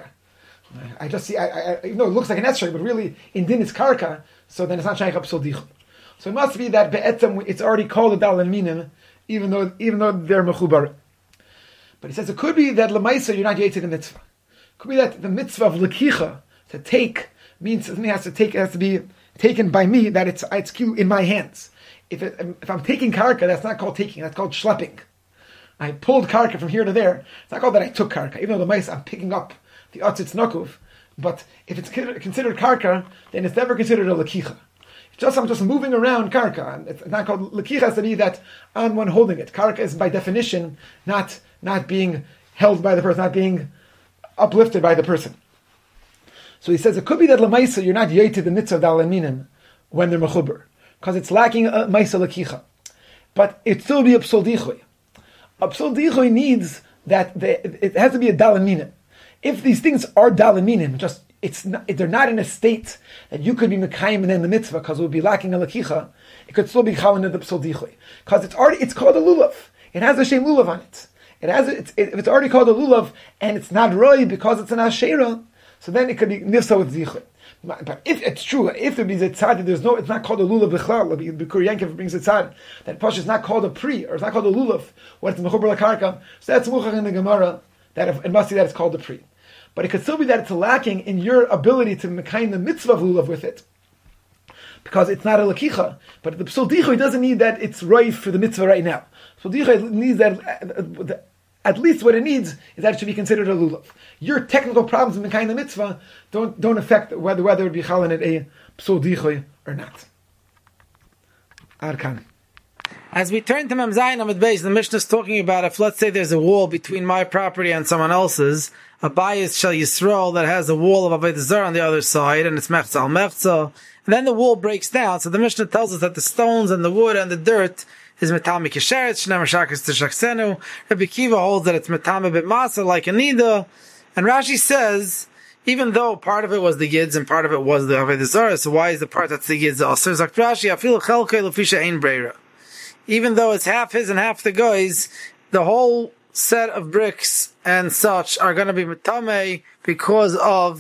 I just see, I, I, even though it looks like an esrog, but really in din it's karka, so then it's not shaykh psul dichoy. So it must be that be'etzem it's already called a dal and minim, even though even though they're mechubar. But he says it could be that lemaisa you're not yetze the mitzvah. It could be that the mitzvah of lekicha to take means something has to take it has to be taken by me, that it's it's in my hands. If it, if I'm taking karka, that's not called taking, that's called schlepping. I pulled karka from here to there. It's not called that I took karka, even though the mice I'm picking up the otzitz nokov. But if it's considered karka, then it's never considered a lekicha. It's just I'm just moving around karka. It's not called lekicha. Has to be that I'm one holding it. Karka is by definition not not being held by the person, not being uplifted by the person. So he says it could be that lemaisa you're not yei to the mitzvah of dalaminim when they're mechuber, because it's lacking a maisa lekicha. But it still be a psul dichoy. A psul dichoy needs that they, it has to be a dalaminim. If these things are dalaminim, just it's not, they're not in a state that you could be mekayim in the mitzvah because it would be lacking a lekicha, it could still be chalin in the psul dichoy, because it's already it's called a lulav. It has a shem lulav on it. It has it's, it, if it's already called a lulav and it's not roi because it's an asherah, so then it could be nifsa with zichur. But if it's true, if there is a tzad, there's no, it's not called a lulav b'chlal. Bikur Yankiv brings a tzad that Pasha is not called a pri, or it's not called a lulav, when it's mechuber lakarka. So that's muchach in the Gemara that if, it must be that it's called a pri. But it could still be that it's lacking in your ability to mekayim the mitzvah of lulav with it, because it's not a lakicha. But the psul dichoy doesn't need that it's right for the mitzvah right now. Psul dichoy needs that. Uh, uh, At least what it needs is that it should be considered a lulav. Your technical problems in mekayim the mitzvah don't don't affect whether whether it be chalin at a psul dichoy or not. Arkan. As we turn to Mem Zayin Amud Beis, the Mishnah is talking about if, let's say, there's a wall between my property and someone else's, a bayis shel Yisrael that has a wall of Avodah Zarah on the other side, and it's mechza al mechza, and then the wall breaks down. So the Mishnah tells us that the stones and the wood and the dirt is metame kisheret, shnem shakas tishaksenu. Rabbi Kiva holds that it's metame b'masa, like a nida. And Rashi says, even though part of it was the Yids and part of it was the Avodah Zarah, so why is the part that's the Yids also? Zakt Rashi, afilu chelkei lefisha ein breira. Even though it's half his and half the guy's, the whole set of bricks and such are going to be metame because of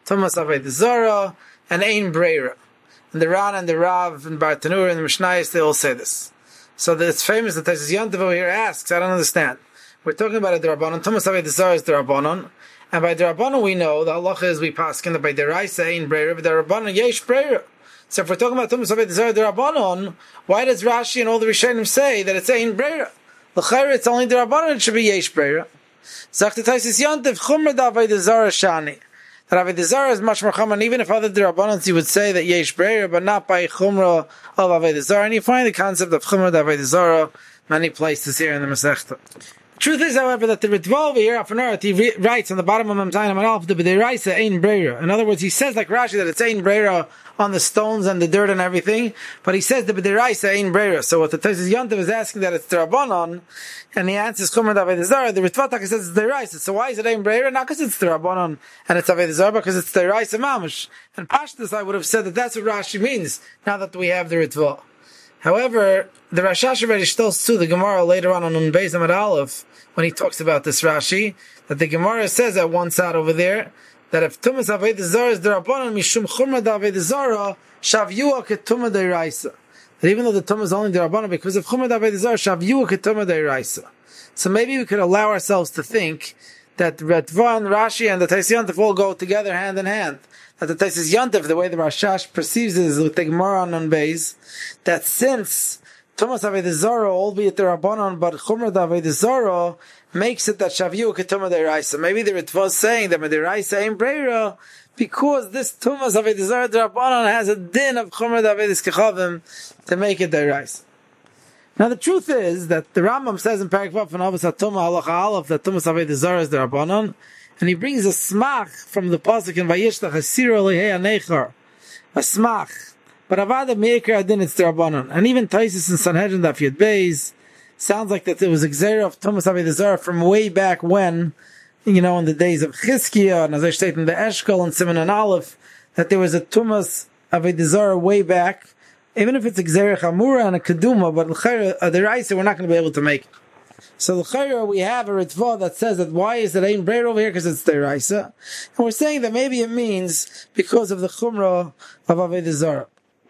Tumas Avodah Zarah, and Ein Breira. And the Ran and the Rav and Bartanur and the Mishnayos, they all say this. So that it's famous that Taisus Yontif over here asks, I don't understand. We're talking about a Derabanan. Tumas Avodah Zarah is Derabanan. And by Derabanan we know, the halacha is we paskin that by Deraisa Ein Breira, but Derabanan Yesh Breira. So if we're talking about Tumas Avodah Zarah Derabanan, why does Rashi and all the Rishonim say that it's Ein Breira? L'chayra, it's only Derabanan, it should be Yesh Breira. Zakta Taisus Yontif, Chumra Avodah Zarah Shani. That Avodah Zarah is much more common, even if other Derabanans you would say that Yesh Breira, but not by Chumra of Avodah Zarah. And you find the concept of Chumra Avodah Zarah many places here in the Masechta. The truth is, however, that the Ritva over here, Afanart, he re- writes on the bottom of Mamzayin Amalaf, the B'deiraisa Ein Breira. In other words, he says like Rashi that it's Ein Breira on the stones and the dirt and everything, but he says the B'deiraisa Ein Breira. So what the Taisus Yontif is asking that it's Derabanan, and he answers Chumra Avodah Zarah, the Ritva Taka says it's Deraisa. So why is it Ein Breira? Not because it's Derabanan and it's Avodah Zarah, because it's Deraisa Mamash. And Pashtus, I would have said that that's what Rashi means, now that we have the Ritva. However, the Rashash already tells too, the Gemara later on on Nun Beis Amud Aleph, when he talks about this Rashi, that the Gemara says at one side over there, that if Tumas Avodah Zarah is Derabanan, Mishum Chumra Avodah Zarah, Shavyua Ketuma Deiraisa. That even though the Tumas is only Derabanan, because of Chumra Avodah Zarah, Shavyua Ketuma Deiraisa. So maybe we could allow ourselves to think that Ritva and Rashi and the Taisus Yontif all go together hand in hand. That the Taisus Yontif, the way the Rashash perceives it is with the Gemara on Nun Beis, that since Tumas Avodah Zarah, albeit the Rabbanon, but Chumra Avodah Zarah, makes it that Shaviu Ketuma Deiraisa. Maybe the Ritva is saying that Deiraisa Ein Breira, because this Tumas Avodah Zarah Rabbanon has a din of Chumra Avodah Kechavim to make it Deiraisa. Now the truth is that the Rambam says in Parak Vav and Avos HaTumah Halacha Aleph that Tumas Avodah Zarah is the Rabbanon, and he brings a smach from the pasuk in Vayishlach Hasira Lehei Anechar, a smach. But Avada Meikar Adin it's the Rabbanon, and even Taisus and Sanhedrin Daf Yud Beis sounds like that there was a Gzeira of Tumas Avodah Zarah from way back when, you know, in the days of Chizkiah, and as I state in the Eshkol and Simon and Aleph, that there was a Tumas Avodah Zarah way back, even if it's a Gzeira Chamura and a Keduma, but L'chayra, a Deraisa, we're not going to be able to make it. So L'chayra, we have a Ritva that says that why is it Ein Breira over here? Because it's Deraisa. And we're saying that maybe it means because of the Chumrah of Avodah Zarah.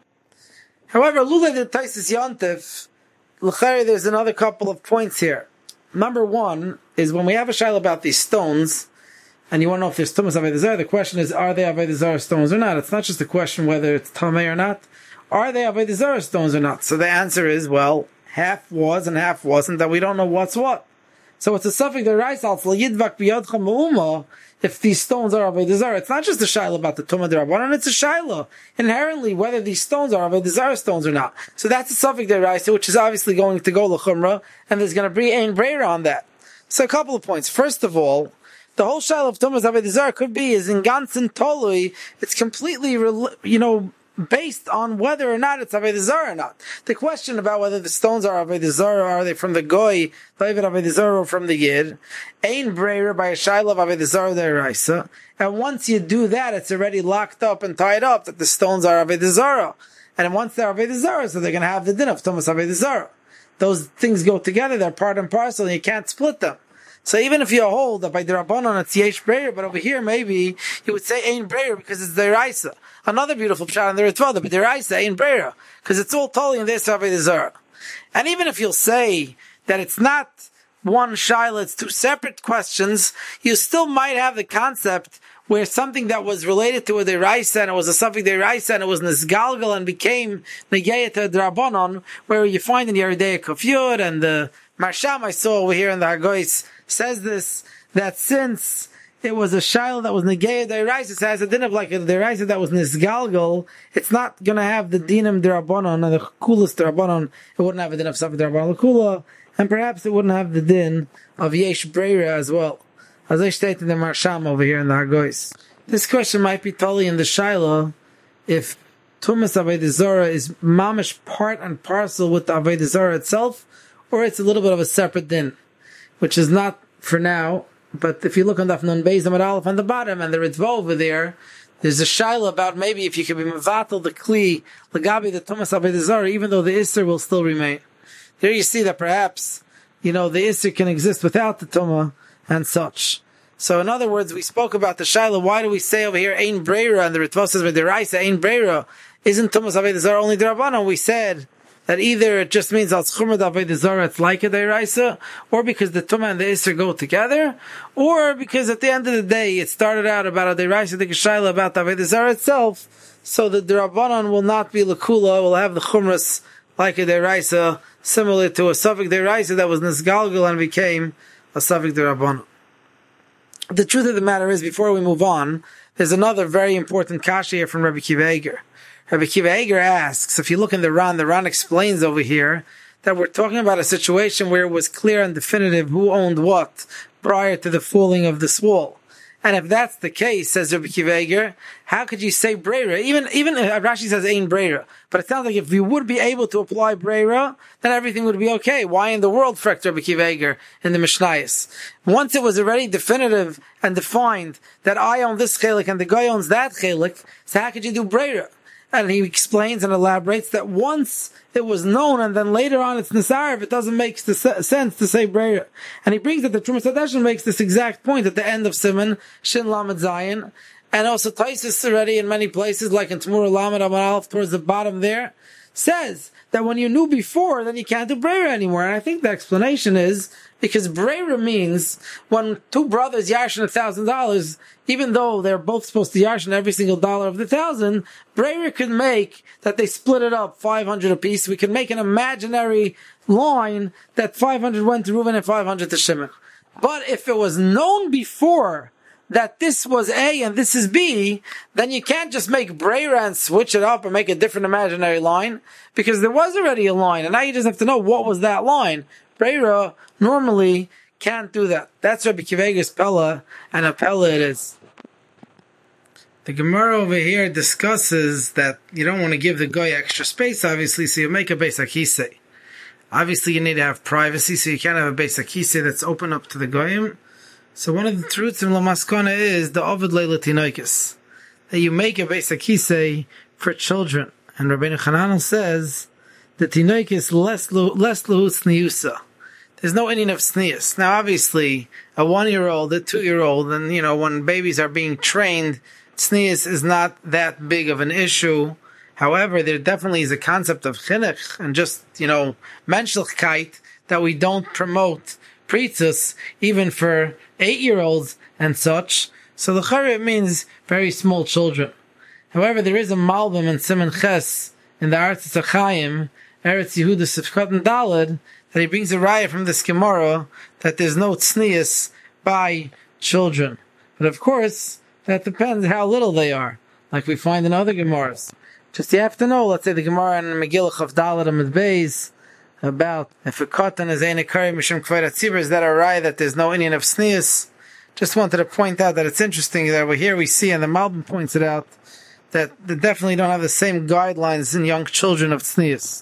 However, Lulay the Taisus Yontif, L'chayra, there's another couple of points here. Number one is when we have a shaila about these stones, and you want to know if there's Tumas Avodah Zarah, the question is, are they Avodah Zarah stones or not? It's not just a question whether it's Tamei or not. Are they Avodah Zarah stones or not? So the answer is, well, half was and half wasn't, that we don't know what's what. So it's a suffix that writes al yidvak biyadcha me'uma, if these stones are Avodah Zarah. It's not just a shaila about the Tumah D'Rabbanan, it's a shaila inherently whether these stones are Avodah Zarah stones or not. So that's a suffix that writes, which is obviously going to go l'chumrah, and there's going to be Ein Breira on that. So a couple of points. First of all, the whole shaila of Tumah Avodah Zarah could be is in Ganzen Tolui, it's completely, you know, based on whether or not it's Avodah Zarah or not. The question about whether the stones are Avodah Zarah, are they from the Goy, David Avodah Zarah, or from the Yid, Ein Breira by a Shaila of Avodah Zarah Deraisa. And once you do that, it's already locked up and tied up that the stones are Avodah Zarah. And once they're Avodah Zarah, so they're going to have the din of Tumas Avodah Zarah. Those things go together, they're part and parcel, and you can't split them. So even if you hold that by the Rabbanon it's Yesh Breira, but over here maybe you would say Ein Breira because it's Deraisa. Another beautiful pshat in the Ritva, but Deraisa Ein Breira because it's all totally in this Avodah Zarah. And even if you'll say that it's not one shaila, it's two separate questions, you still might have the concept where something that was related to a Deraisa and it was a something Deraisa and it was Nisgalgal and became Negeyah to the Rabbanon, where you find in the Yeridei Kofyud and the Marsham I saw over here in the Hagois says this, that since it was a shaila that was negayah deraisa, it has a din of like a deraisa that was nisgalgal, it's not going to have the dinim derabanan, and the coolest derabanan, it wouldn't have a din of safed derabanan l'kula, and perhaps it wouldn't have the din of yesh breira as well. As I stated in the Marsham over here in the Hagois. This question might be totally in the shaila, if Tumas Avodah Zarah is mamish part and parcel with the Avodah Zarah itself, or it's a little bit of a separate din, which is not for now, but if you look on Daf Nun Beis Amud Aleph on the bottom, and the Ritva over there, there's a shaila about maybe if you could be mevatel the kli, legabi the Tumas Avodah Zarah, even though the Isser will still remain. There you see that perhaps, you know, the Isser can exist without the Tumah and such. So in other words, we spoke about the Shaila. Why do we say over here Ein Breira and the Ritva says with the Raisa Ein Breira isn't Tumas Avodah Zarah only D'Rabbanan? We said that either it just means Al Schumra Avodah Zarah it's like a Deraisa, or because the Tumah and the Isser go together, or because at the end of the day it started out about a Deraisa the Shaila about the Avodah Zarah itself, so the D'Rabbanan will not be Lakula, will have the Chumras like a Deraisa, similar to a Safek Deraisa that was Nisgalgal and became a Safek D'Rabbanan. The truth of the matter is, before we move on, there's another very important kasha here from Rabbi Akiva Eiger. Rabbi Akiva Eiger asks, if you look in the Ran, the Ran explains over here that we're talking about a situation where it was clear and definitive who owned what prior to the falling of this wall. And if that's the case, says Rabbi Akiva Eiger, how could you say Breira? Even, even uh, Rashi says Ein Breira. But it sounds like if you would be able to apply Breira, then everything would be okay. Why in the world, frekt Rabbi Akiva Eiger in the Mishnayos? Once it was already definitive and defined that I own this chelik and the guy owns that chelik, so how could you do Breira? And he explains and elaborates that once it was known and then later on it's Nisarif, it doesn't make sense to say Breira. And he brings that the Trumas Hadeshen makes this exact point at the end of Siman, Shin Lamed Zayin. And also Taisus already in many places, like in Tamur Lamed Amar Aleph towards the bottom there, says that when you knew before, then you can't do Breira anymore. And I think the explanation is because Breira means when two brothers yarshin a thousand dollars, even though they're both supposed to yarshin every single dollar of the thousand, Breira could make that they split it up five hundred apiece. We can make an imaginary line that five hundred went to Reuven and five hundred to Shimon. But if it was known before that this was A and this is B, then you can't just make Breira and switch it up and make a different imaginary line, because there was already a line, and now you just have to know what was that line. Breira normally can't do that. That's Rabbi Akiva Eiger's Pella, and a Pella it is. The Gemara over here discusses that you don't want to give the guy extra space, obviously, so you make a Beis HaKisei. Obviously, you need to have privacy, so you can't have a Beis HaKisei that's open up to the goyim. So one of the truths in Lamaskana is the Ovid Leila Tinoikis, that you make a Beis HaKisei for children. And Rabbeinu Chananel says the Tinoikis less less luhut sniusa. There's no Indian of sneas. Now, obviously, a one-year-old, a two-year-old, and you know when babies are being trained, sneas is not that big of an issue. However, there definitely is a concept of chinuch and just you know menschlichkeit that we don't promote pritzos even for eight-year-olds and such. So the chara means very small children. However, there is a malbim in Siman Ches in the Artz Tzachayim, Eretz Yehuda Sifkat and Daled, that he brings a raya from this Gemara that there's no tznius by children. But of course, that depends how little they are, like we find in other Gemaras. Just you have to know, let's say the Gemara in Megillah Chav Daled Amud Beis, about if a cotton is ein ekari mishum kvarat tzibur, is that a raya that there's no Indian of sneas? Just wanted to point out that it's interesting that over here we see, and the Malbim points it out, that they definitely don't have the same guidelines in young children of tznius.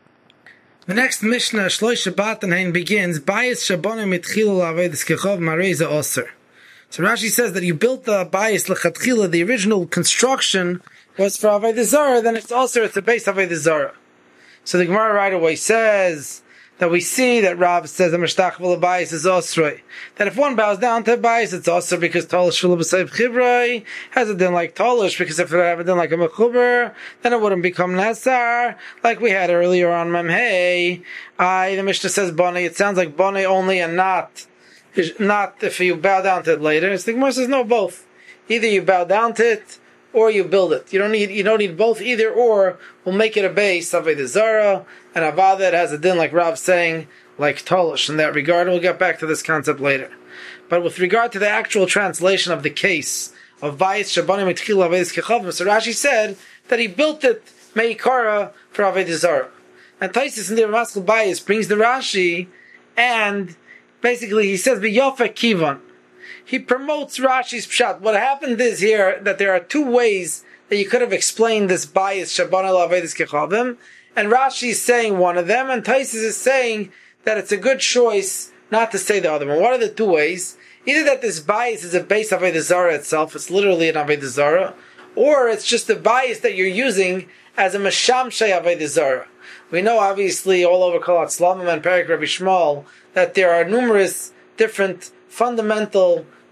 The next Mishnah, Shlosh Shabbat and begins, Bayis Shabonim Mitchilu L'Avedis Kechov Mareza Oser. So Rashi says that you built the Bayis L'Chatchila, the original construction was for Avodah Zarah, then it's also it's a base Avodah Zarah. So the Gemara right away says that we see that Rav says that Mishtachvel Bayis is Osrei. That if one bows down to Bayis, it's also because Tolish Shula B'Seiv Chivrei has a din like Tolish, because if it had a din like a Mechuber, then it wouldn't become Nasar, like we had earlier on Memhei. I, the Mishnah says Bonei, it sounds like Bonei only and not, not if you bow down to it later. So the Gemara says no, both. Either you bow down to it, or you build it. You don't need you don't need both. Either or will make it a base of a Zara and Avada that has a din like Rav saying like Tolish in that regard. We'll get back to this concept later. But with regard to the actual translation of the case of Bayis Shabonim Mitchil Avedis Kechavim, so Rashi said that he built it Meikara for Avodah Zarah. And Taisus in the Ramaskal Bayis brings the Rashi, and basically he says B'Yofa Kivan. He promotes Rashi's pshat. What happened is here that there are two ways that you could have explained this bias Shabbat al Avedis Kechavim, and Rashi is saying one of them, and Taisus is saying that it's a good choice not to say the other one. What are the two ways? Either that this bias is a base Avodah Zarah itself, it's literally an Avodah Zarah, or it's just a bias that you're using as a Mashamshay Avodah Zarah. We know obviously all over Kol Hatzlamim and Perik Rabbi Shmuel that there are numerous different fundamental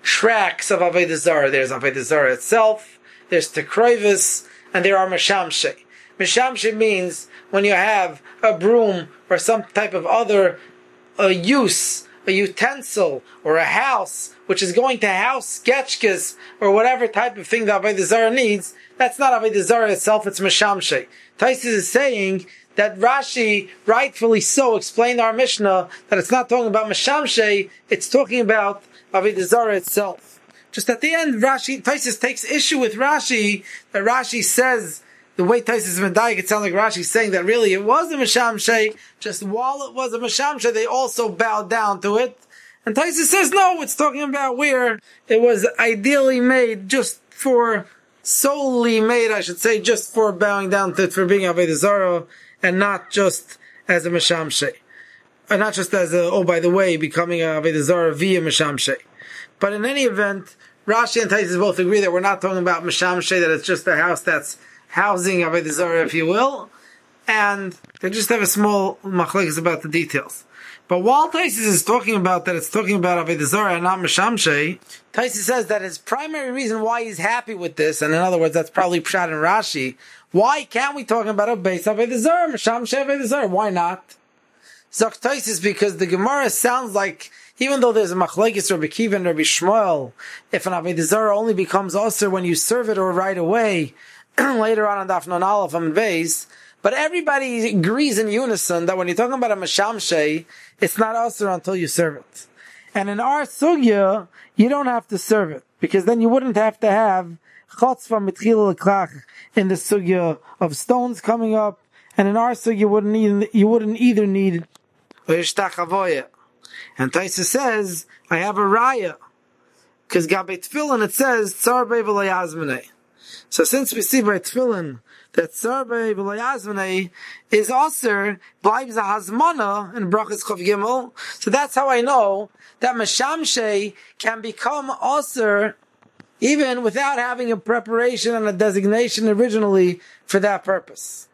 tracks of Avodah Zarah. There's Avodah Zarah itself, there's Tekroivus, and there are Meshamshe. Meshamshe means when you have a broom or some type of other uh, use, a utensil or a house, which is going to house sketchkes or whatever type of thing that Avodah Zarah needs, that's not Avodah Zarah itself, it's Meshamshe. Taisus is saying that Rashi, rightfully so, explained our Mishnah that it's not talking about Meshamshe, it's talking about Avodah Zarah itself. Just at the end, Rashi, Taisus takes issue with Rashi, that Rashi says, the way Taisus Medayik, it sounds like Rashi saying that really it was a Meshamshe, just while it was a Meshamshe, they also bowed down to it. And Taisus says, no, it's talking about where it was ideally made just for, solely made, I should say, just for bowing down to it, for being Avodah Zarah, and not just as a Meshamshe. And not just as a, oh, by the way, becoming a Avodah Zarah via Meshamshe. But in any event, Rashi and Taisus both agree that we're not talking about Meshamshe, that it's just a house that's housing Avodah Zarah, if you will, and they just have a small machlekes about the details. But while Taisus is talking about that, it's talking about Avodah Zarah and not Meshamshe, Taisus says that his primary reason why he's happy with this, and in other words, that's probably Pshat and Rashi, why can't we talk about a base Avodah Zarah, Meshamshe Avodah Zarah? Why not? Zok Taisus, because the Gemara sounds like, even though there's a machlekes Rabbi Kiva and Rabbi Shmuel, if an Avodah Zarah only becomes osir when you serve it or right away, later on in Daf Nun Aleph and Beis, but everybody agrees in unison that when you're talking about a Meshamshe, it's not osir until you serve it. And in our sugya, you don't have to serve it, because then you wouldn't have to have chotzva mitchil l'klach in the sugya of stones coming up, and in our sugya you wouldn't either, you wouldn't either need v'yishtach avoya. And Taisa says, I have a raya, because Gabei Tefillin it says tzar bei v'lo yazmenei. So since we see by Tefillin that Sarbe V'lo Yazmenei is also Bleibs a Hazmana in Brachas Chav Gimel, so that's how I know that Meshamshe can become Osir even without having a preparation and a designation originally for that purpose.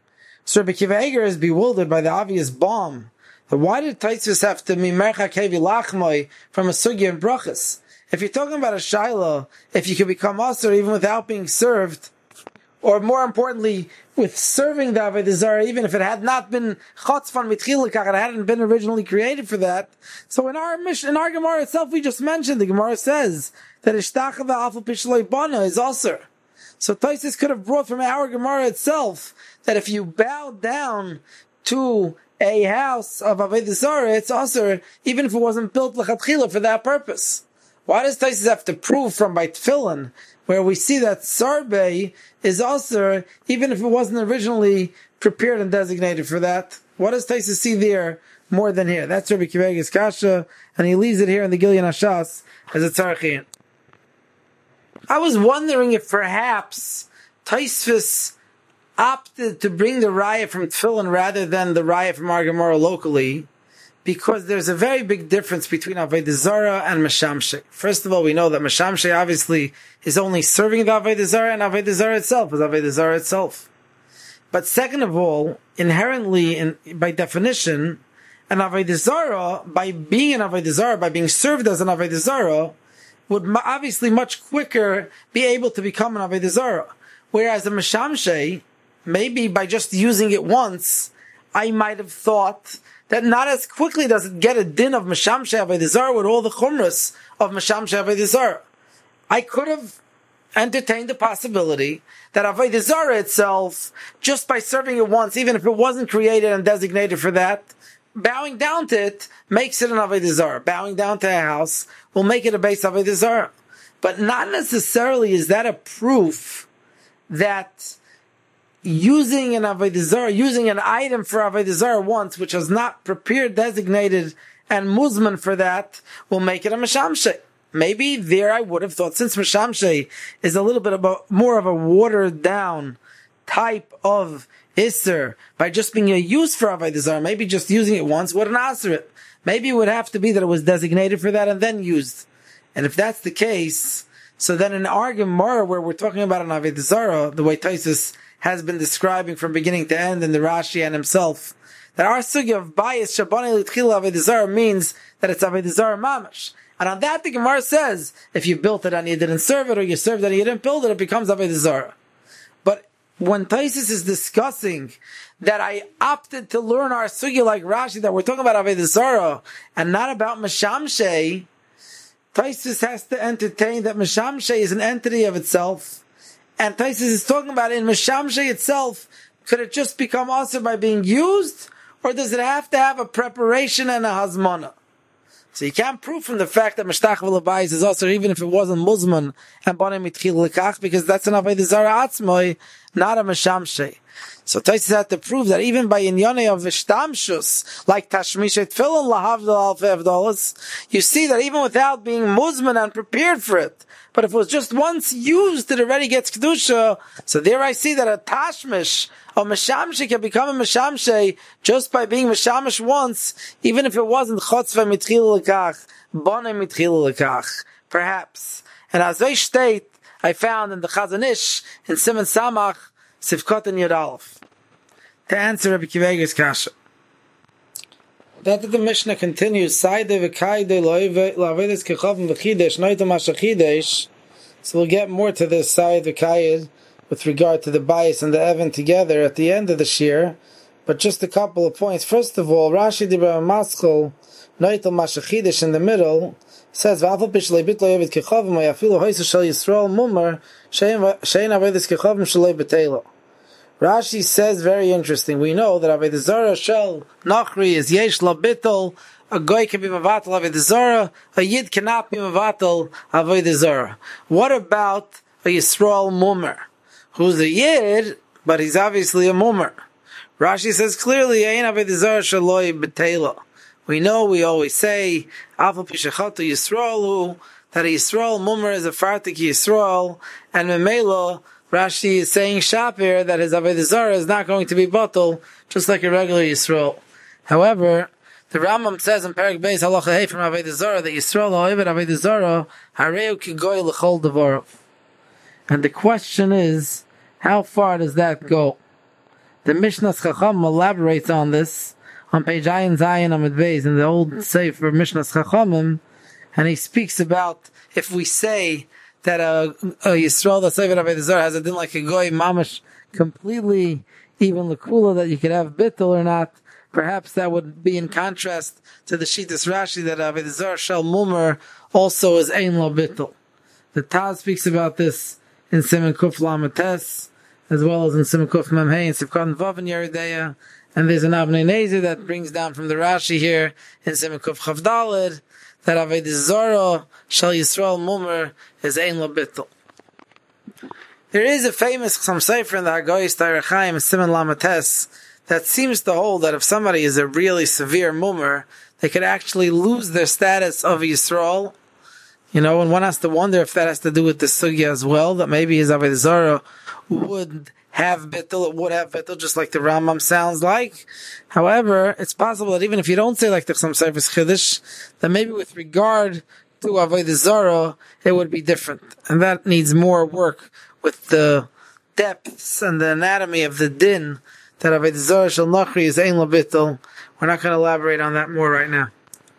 So Rabbi Kiva Eger is bewildered by the obvious bomb. But why did Taisus have to Mimercha Kevi Lachmoi from a Sugya in Brachas? If you're talking about a Shaila, if you could become Asr even without being served, or more importantly, with serving the Avodah Zarah, even if it had not been Chotzvan Mitchilikach, it hadn't been originally created for that. So in our mission, in our Gemara itself, we just mentioned, the Gemara says that Ishtacha v'afal pishloi bana is Asr. So Taisus could have brought from our Gemara itself that if you bow down to a house of Avodah Zarah, it's Asr, even if it wasn't built l'chatchila for that purpose. Why does Taisus have to prove from by Tefillin, where we see that Sarbe is also, even if it wasn't originally prepared and designated for that? What does Taisus see there more than here? That's Rabbi Kiva Eger's kasha, and he leaves it here in the Gilyon Hashas as a tzarchian. I was wondering if perhaps Taisus opted to bring the raya from Tefillin rather than the raya from our Gemara locally, because there's a very big difference between Avodah Zarah and Meshamshe. First of all, we know that Meshamshe obviously is only serving the Avodah Zarah, and Avodah Zarah itself is Avodah Zarah itself. But second of all, inherently, in, by definition, an Avodah Zarah, by being an Avodah Zarah, by being served as an Avodah Zarah, would obviously much quicker be able to become an Avodah Zarah. Whereas a Meshamshe, maybe by just using it once, I might have thought that not as quickly does it get a din of Meshamshe Avodah Zarah with all the chumras of Meshamshe Avodah Zarah. I could have entertained the possibility that Avodah Zarah itself, just by serving it once, even if it wasn't created and designated for that, bowing down to it makes it an Avodah Zarah. Bowing down to a house will make it a base Avodah Zarah. But not necessarily is that a proof that using an Avodah Zarah, using an item for Avodah Zarah once, which was not prepared, designated, and muzman for that, will make it a Meshamshe. Maybe there I would have thought, since Meshamshe is a little bit of a, more of a watered down type of Isser, by just being a use for Avodah Zarah, maybe just using it once wouldn't answer it. Maybe it would have to be that it was designated for that and then used. And if that's the case, so then in our Gemara, where we're talking about an Avodah Zarah, the way Taisus has been describing from beginning to end in the Rashi and himself, that our sugya of bias shabani l'tchila avodah zarah means that it's avodah zarah mamash. And on that, the Gemara says, if you built it and you didn't serve it, or you served it and you didn't build it, it becomes avodah zarah. But when Taisus is discussing that I opted to learn our sugya like Rashi, that we're talking about avodah zarah and not about Meshamshei, Taisus has to entertain that Meshamshei is an entity of itself. And Taisus is talking about in Meshamshei itself, could it just become asur by being used? Or does it have to have a preparation and a hazmana? So you can't prove from the fact that Meshtach v'Lebayis is asur even if it wasn't Muzman and Banim Mitchil Lekach, because that's an avodah zarah atzmoi, not a Meshamshei. So Taisus had to prove that even by inyane of Vishtamshus, like Tashmishet Tefillin Lahavdal Alfei Avdalos, you see that even without being Muzman and prepared for it, but if it was just once used, it already gets Kedusha. So there I see that a Tashmish of Meshamshei can become a Meshamshei just by being Meshamish once, even if it wasn't Chotzva Mitchil Lekach, Bone Mitchil Lekach, perhaps. And as they state, I found in the Chazon Ish, in Siman Samach, Sivkot and Yud Aleph, to answer Rabbi Akiva Eiger's kasha. That the Mishnah continues, Saide v'kaide la'avedes kechavim v'chidesh, noita mashachidesh. So we'll get more to this Saide v'kaide with regard to the bias and the Evan together at the end of the shir. But just a couple of points. First of all, Rashi Dibra Maschel, noita mashachidesh in the middle, says v'afal pishlei bit lo'avedes kechavim ha'yafilu hoysa shel Yisrael mumar shein avedes kechavim shalei b'teilo. Rashi says very interesting. We know that avodah zarah shel nachri is yesh la bitol. A goy can be mevatel avodah zarah. A yid cannot be mevatel avodah zarah. What about a Yisrael mummer, who's a yid but he's obviously a mummer? Rashi says clearly ein avodah zarah shaloi b'teila. We know, we always say afal pishachatu Yisraelu, that a Yisrael mummer is a fartik Yisrael, and memela Rashi is saying Shapir that his avodah zarah is not going to be batal, just like a regular Yisrael. However, the Rambam says in Perek Beis Halacha Hey from avodah zarah that Yisrael ha'ovid avodah zarah hareu kigoy l'chol devarov. And the question is, how far does that go? The Mishnas Chacham elaborates on this on page Ayin Zayin Amud Beis in the old Sefer Mishnas Chachamim, and he speaks about if we say that a, a Yisrael that's saved avodah zarah has a din like a goy mamash completely, even lekula, that you could have bittul or not. Perhaps that would be in contrast to the Shittas Rashi that avodah zarah shel mumar also is ein lo bittul. The Taz speaks about this in Siman Kuf Lamates, as well as in Siman Kuf Memhei and Sivkot Vav and Yeridea. And there's an Avnei Nezer that brings down from the Rashi here in Siman Kuf Chavdaled that avodah zarah shel Yisrael mumar is ein lo bittul. There is a famous some sefer in the Hagoyis Torah Chaim Siman Lamates that seems to hold that if somebody is a really severe mumar, they could actually lose their status of Yisrael. You know, and one has to wonder if that has to do with the sugya as well, that maybe his avodah zarah would have bittul, it would have bittul, just like the Rambam sounds like. However, it's possible that even if you don't say like the Chassam Seif's Chiddush, that maybe with regard to avodah zarah, it would be different. And that needs more work with the depths and the anatomy of the din, that avodah zarah shel nachri is ein lo bittul. We're not going to elaborate on that more right now.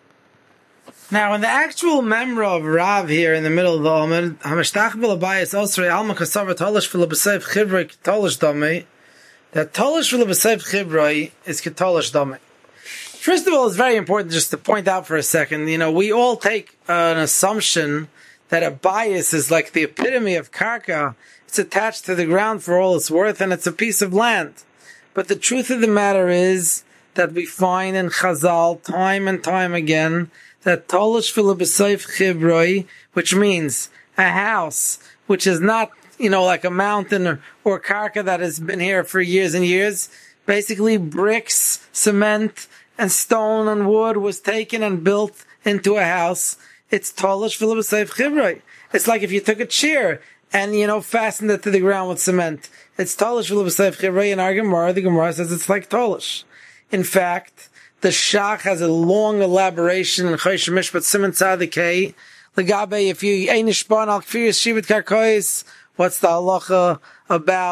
Now, in the actual memra of Rav here in the middle of the Omer, Hamashtach v'Lebayis Osrei Alma Kasavat Tolish v'Lebeseif Chibroi Ketolish Damei, that Tolish v'Lebeseif Chibroi is Ketolish Damei. First of all, it's very important just to point out for a second, you know, we all take an assumption that a bias is like the epitome of karka. It's attached to the ground for all it's worth, and it's a piece of land. But the truth of the matter is that we find in Chazal time and time again that Tolish v'Lebeseif Chibroi, which means a house, which is not, you know, like a mountain or, or karka that has been here for years and years. Basically, bricks, cement, and stone and wood was taken and built into a house. It's Tolish v'Lebeseif Chibroi. It's like if you took a chair and, you know, fastened it to the ground with cement. It's Tolish v'Lebeseif Chibroi. In our Gemara, the Gemara says it's like Tolish. In fact, the Shach has a long elaboration in Chosh Mishpat Siman Tzadikei. Legabe, if you ain't nishban al kfiris shivit karkois, what's the halacha about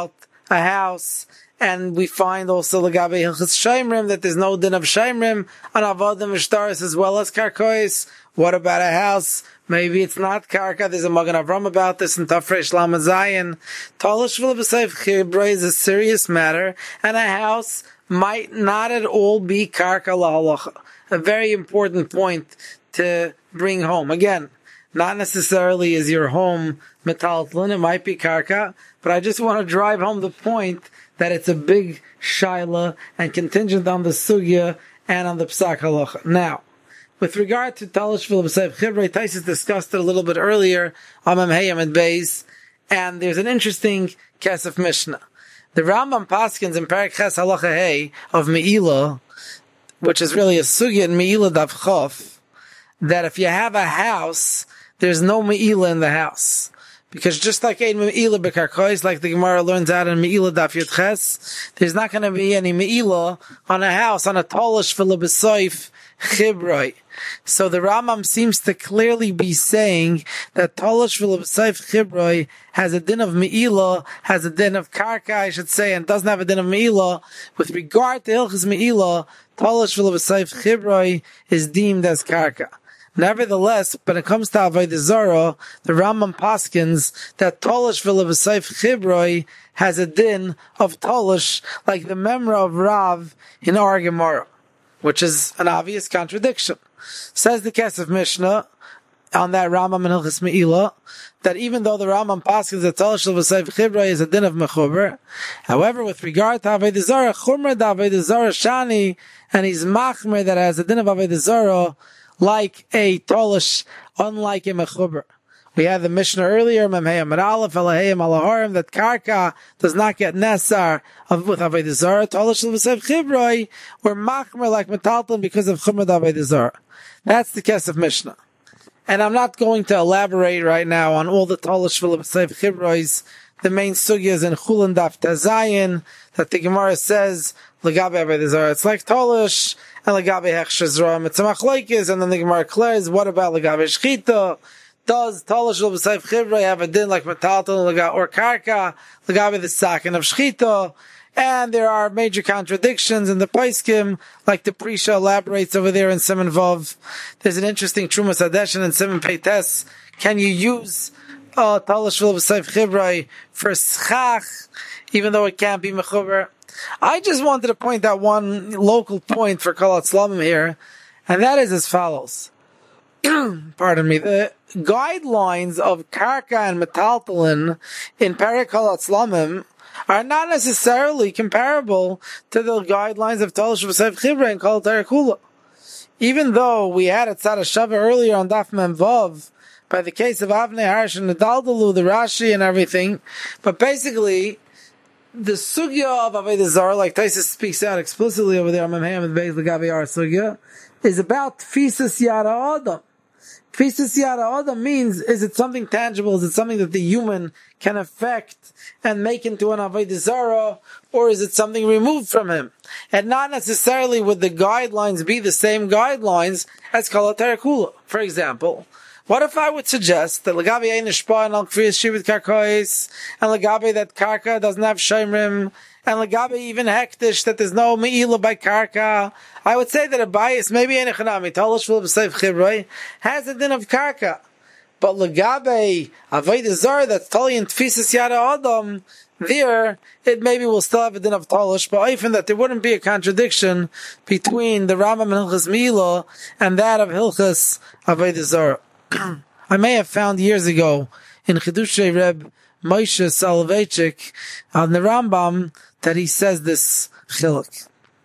a house, and we find also Lagabe Hilchas Shaimrim that there's no din of Shaimrim on Avodim V'Shtaris as well as Karkois. What about a house? Maybe it's not Karka. There's a Magen Avram about this in Tafresh Lamed Zayin. Tolish V'Lebesayf Chibra is a serious matter, and a house might not at all be Karka L'Halacha. A very important point to bring home. Again, not necessarily is your home metaltalin, it might be Karka, but I just want to drive home the point that it's a big shaila and contingent on the sugya and on the psak halacha. Now, with regard to Talish V'Lebesayf Chibra, Taisus discussed it a little bit earlier, Amam Hayam and Beis, and there's an interesting Kesef Mishnah. The Rambam Paskins in Perek Ches Halacha Hey of Me'ilah, which is really a sugya in Me'ilah Dav Chof, that if you have a house, there's no Me'ilah in the house. Because just like Ein Me'ilah B'Karkois, like the Gemara learns out in Me'ilah Daf Yud Ches, there's not going to be any Me'ilah on a house, on a Tolish V'Lebesayf Chibroi. So the Rambam seems to clearly be saying that Tolish V'Lebesayf Chibroi has a din of Me'ilah, has a din of Karka, I should say, and doesn't have a din of Me'ilah. With regard to Hilchas Me'ilah, Tolish V'Lebesayf Chibroi is deemed as Karka. Nevertheless, when it comes to Avodah Zarah, the Rambam paskins that Tolish V'Lebesayf Chibroi has a din of Tolish, like the Memra of Rav in our Gemara, which is an obvious contradiction. Says the Kesef Mishnah on that Rambam in Hilchas Me'ilah, that even though the Rambam paskins that Tolish V'Lebesayf Chibroi is a din of Mechuber, however, with regard to Avodah Zarah, Chumra da Avodah Zarah Shani, and he's Machmer that has a din of Avodah Zarah, like a Tolish, unlike a Mechuber. We had the Mishnah earlier, Memheyam and Aleph, Elaheyam Alaharim, that Karka does not get Nesar of, with Avodah Zarah. Tolish V'Lebesayf Chibroi, or Machmer like Metalton because of Chumad Avodah Zarah. That's the Kesef Mishnah. And I'm not going to elaborate right now on all the Tolish V'Lebesayf Chibrois. The main sugya is in Chulin Daf Tazayin, that the Gemara says, L'gabe Avodah Zarah, it's like Tolish, and L'gabe Hechsher Zerah, it's a machlokes, and then the Gemara declares, what about L'gabe Shchita? Does Tolish V'Lebesayf Chibroi have a din like Metalton or Karka, L'gabe the Sakin of Shchita? And there are major contradictions in the Paiskim, like the Prisha elaborates over there in Siman Vav. There's an interesting Trumas Hadeshin in Siman Peites. Can you use uh, Tolish V'Lebesayf Chibroi for Schach, even though it can't be Mechuber? I just wanted to point out one local point for Kol HaTzlamim here, and that is as follows. Pardon me. The guidelines of Karka and Metaltalin in Perek Kol HaTzlamim are not necessarily comparable to the guidelines of Tolish V'Lebesayf Chibroi and Kol Torah Kula. Even though we had a Tzad HaShava earlier on Daf Mem Vav, by the case of Avnei Harsh and Nadaldalu, the Rashi and everything, but basically, the sugya of Avodah Zarah, like Taisus speaks out explicitly over there on Memheyam and Beis L'gabe our sugya, is about Tfisas Yara Adam. Tfisas Yara Adam means, is it something tangible? Is it something that the human can affect and make into an Avodah Zarah? Or is it something removed from him? And not necessarily would the guidelines be the same guidelines as Kol HaTorah Kula. For example, what if I would suggest that L'gabe ein nishpa and al kfiyas shivit karkois, and L'gabe that Karka doesn't have shemrim, and L'gabe even hektish that there's no me'ilah by Karka? I would say that a bias, maybe ein echanami, Tolish V'Lebesayf Chibroi, has a din of Karka. But L'gabe Avodah Zarah, that's Toli and Tfisas Yada Adam, there, it maybe will still have a din of Tolish, but even that there wouldn't be a contradiction between the Rambam and Hilchas Me'ilah and that of Hilchas Avodah Zarah. I may have found years ago in Chidushay Reb Moshe Soloveitchik on the Rambam that he says this chiluk.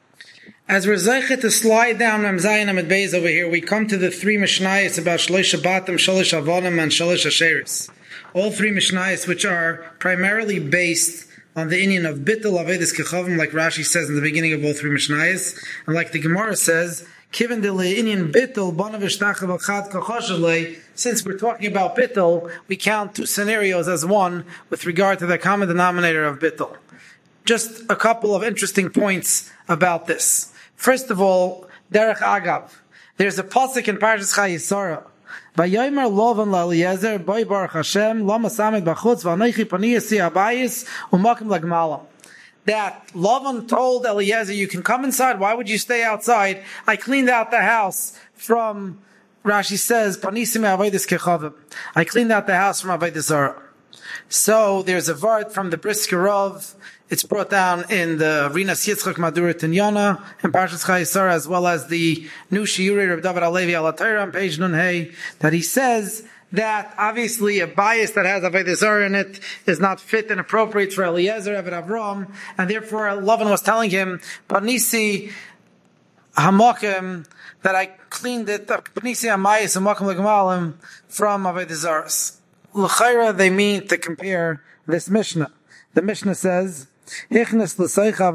As we're zeichet to slide down Mem Zayin Amid Beis over here, we come to the three Mishnayos about Shlosh Shabbatim, Shalosh Avonim, and Shalosh Asheris. All three Mishnayos which are primarily based on the inyan of Bittul Avedis Kechavim, like Rashi says in the beginning of all three Mishnayos, and like the Gemara says, Kiven de le'inyan bittul bonavish tachav achad kachoshalei. Since we're talking about bittul, we count two scenarios as one with regard to the common denominator of bittul. Just a couple of interesting points about this. First of all, derech agav. There's a pasuk in Parshas Chayisara. Vayomer lovan la'Eliezer, boy baruch Hashem, lo masamed b'chutz, v'anoichi pani yasi abayis, u'makim lagmalam. that Lavan told Eliezer, you can come inside, why would you stay outside? I cleaned out the house from, Rashi says, I cleaned out the house from Avodah Zarah. So there's a vart from the Brisker Rov. It's brought down in the Rinas Yitzchak Madura Tinyana and Parshas Chayesara, as well as the new Shiuri Reb David Alevi Alatayra on page Nun Hey, that he says that obviously a bias that has Avodah Zarah in it is not fit and appropriate for Eliezer, Eved Avram, and therefore Lavan was telling him, Panisi Hamakim, that I cleaned it, Panisi Hamayis Hamakim Legmalim from Avodah Zarah. L'chayra, they mean to compare this Mishnah. The Mishnah says, if you have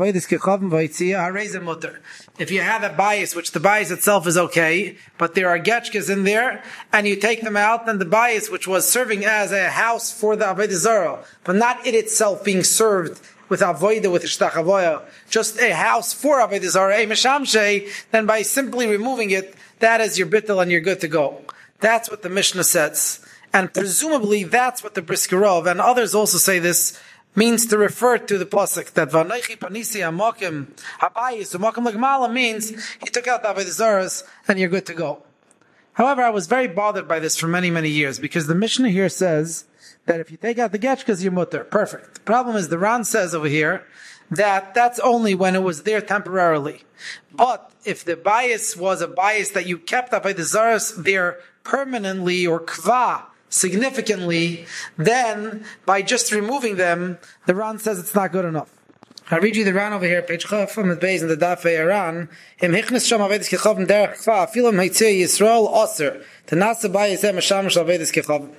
a bias, which the bias itself is okay, but there are getchkas in there, and you take them out, then the bias, which was serving as a house for the Avodah Zarah, but not it itself being served with avodah, with ishtach avodah, just a house for Avodah Zarah, a meshamshei, then by simply removing it, that is your bittul and you're good to go. That's what the Mishnah says. And presumably that's what the Brisker Rov, and others also say this, means to refer to the pasuk that Vanaychi Panisi Hamakim Habayis Hamakim Legmala means he took out the Avodah Zarah and you're good to go. However, I was very bothered by this for many, many years because the Mishnah here says that if you take out the getchkas, you're mutter. Perfect. The problem is the Ran says over here that that's only when it was there temporarily. But if the bias was a bias that you kept Avodah Zarah there permanently or kva, significantly, then by just removing them, the Ran says it's not good enough. I read you the Ran over here, page Chaf from the base in the Daf Ran. Im hichnes sham avedis kechavim derech kfa, afilam heitzei Yisrael aser, tenasa bayisem hashamish avedis kechavim.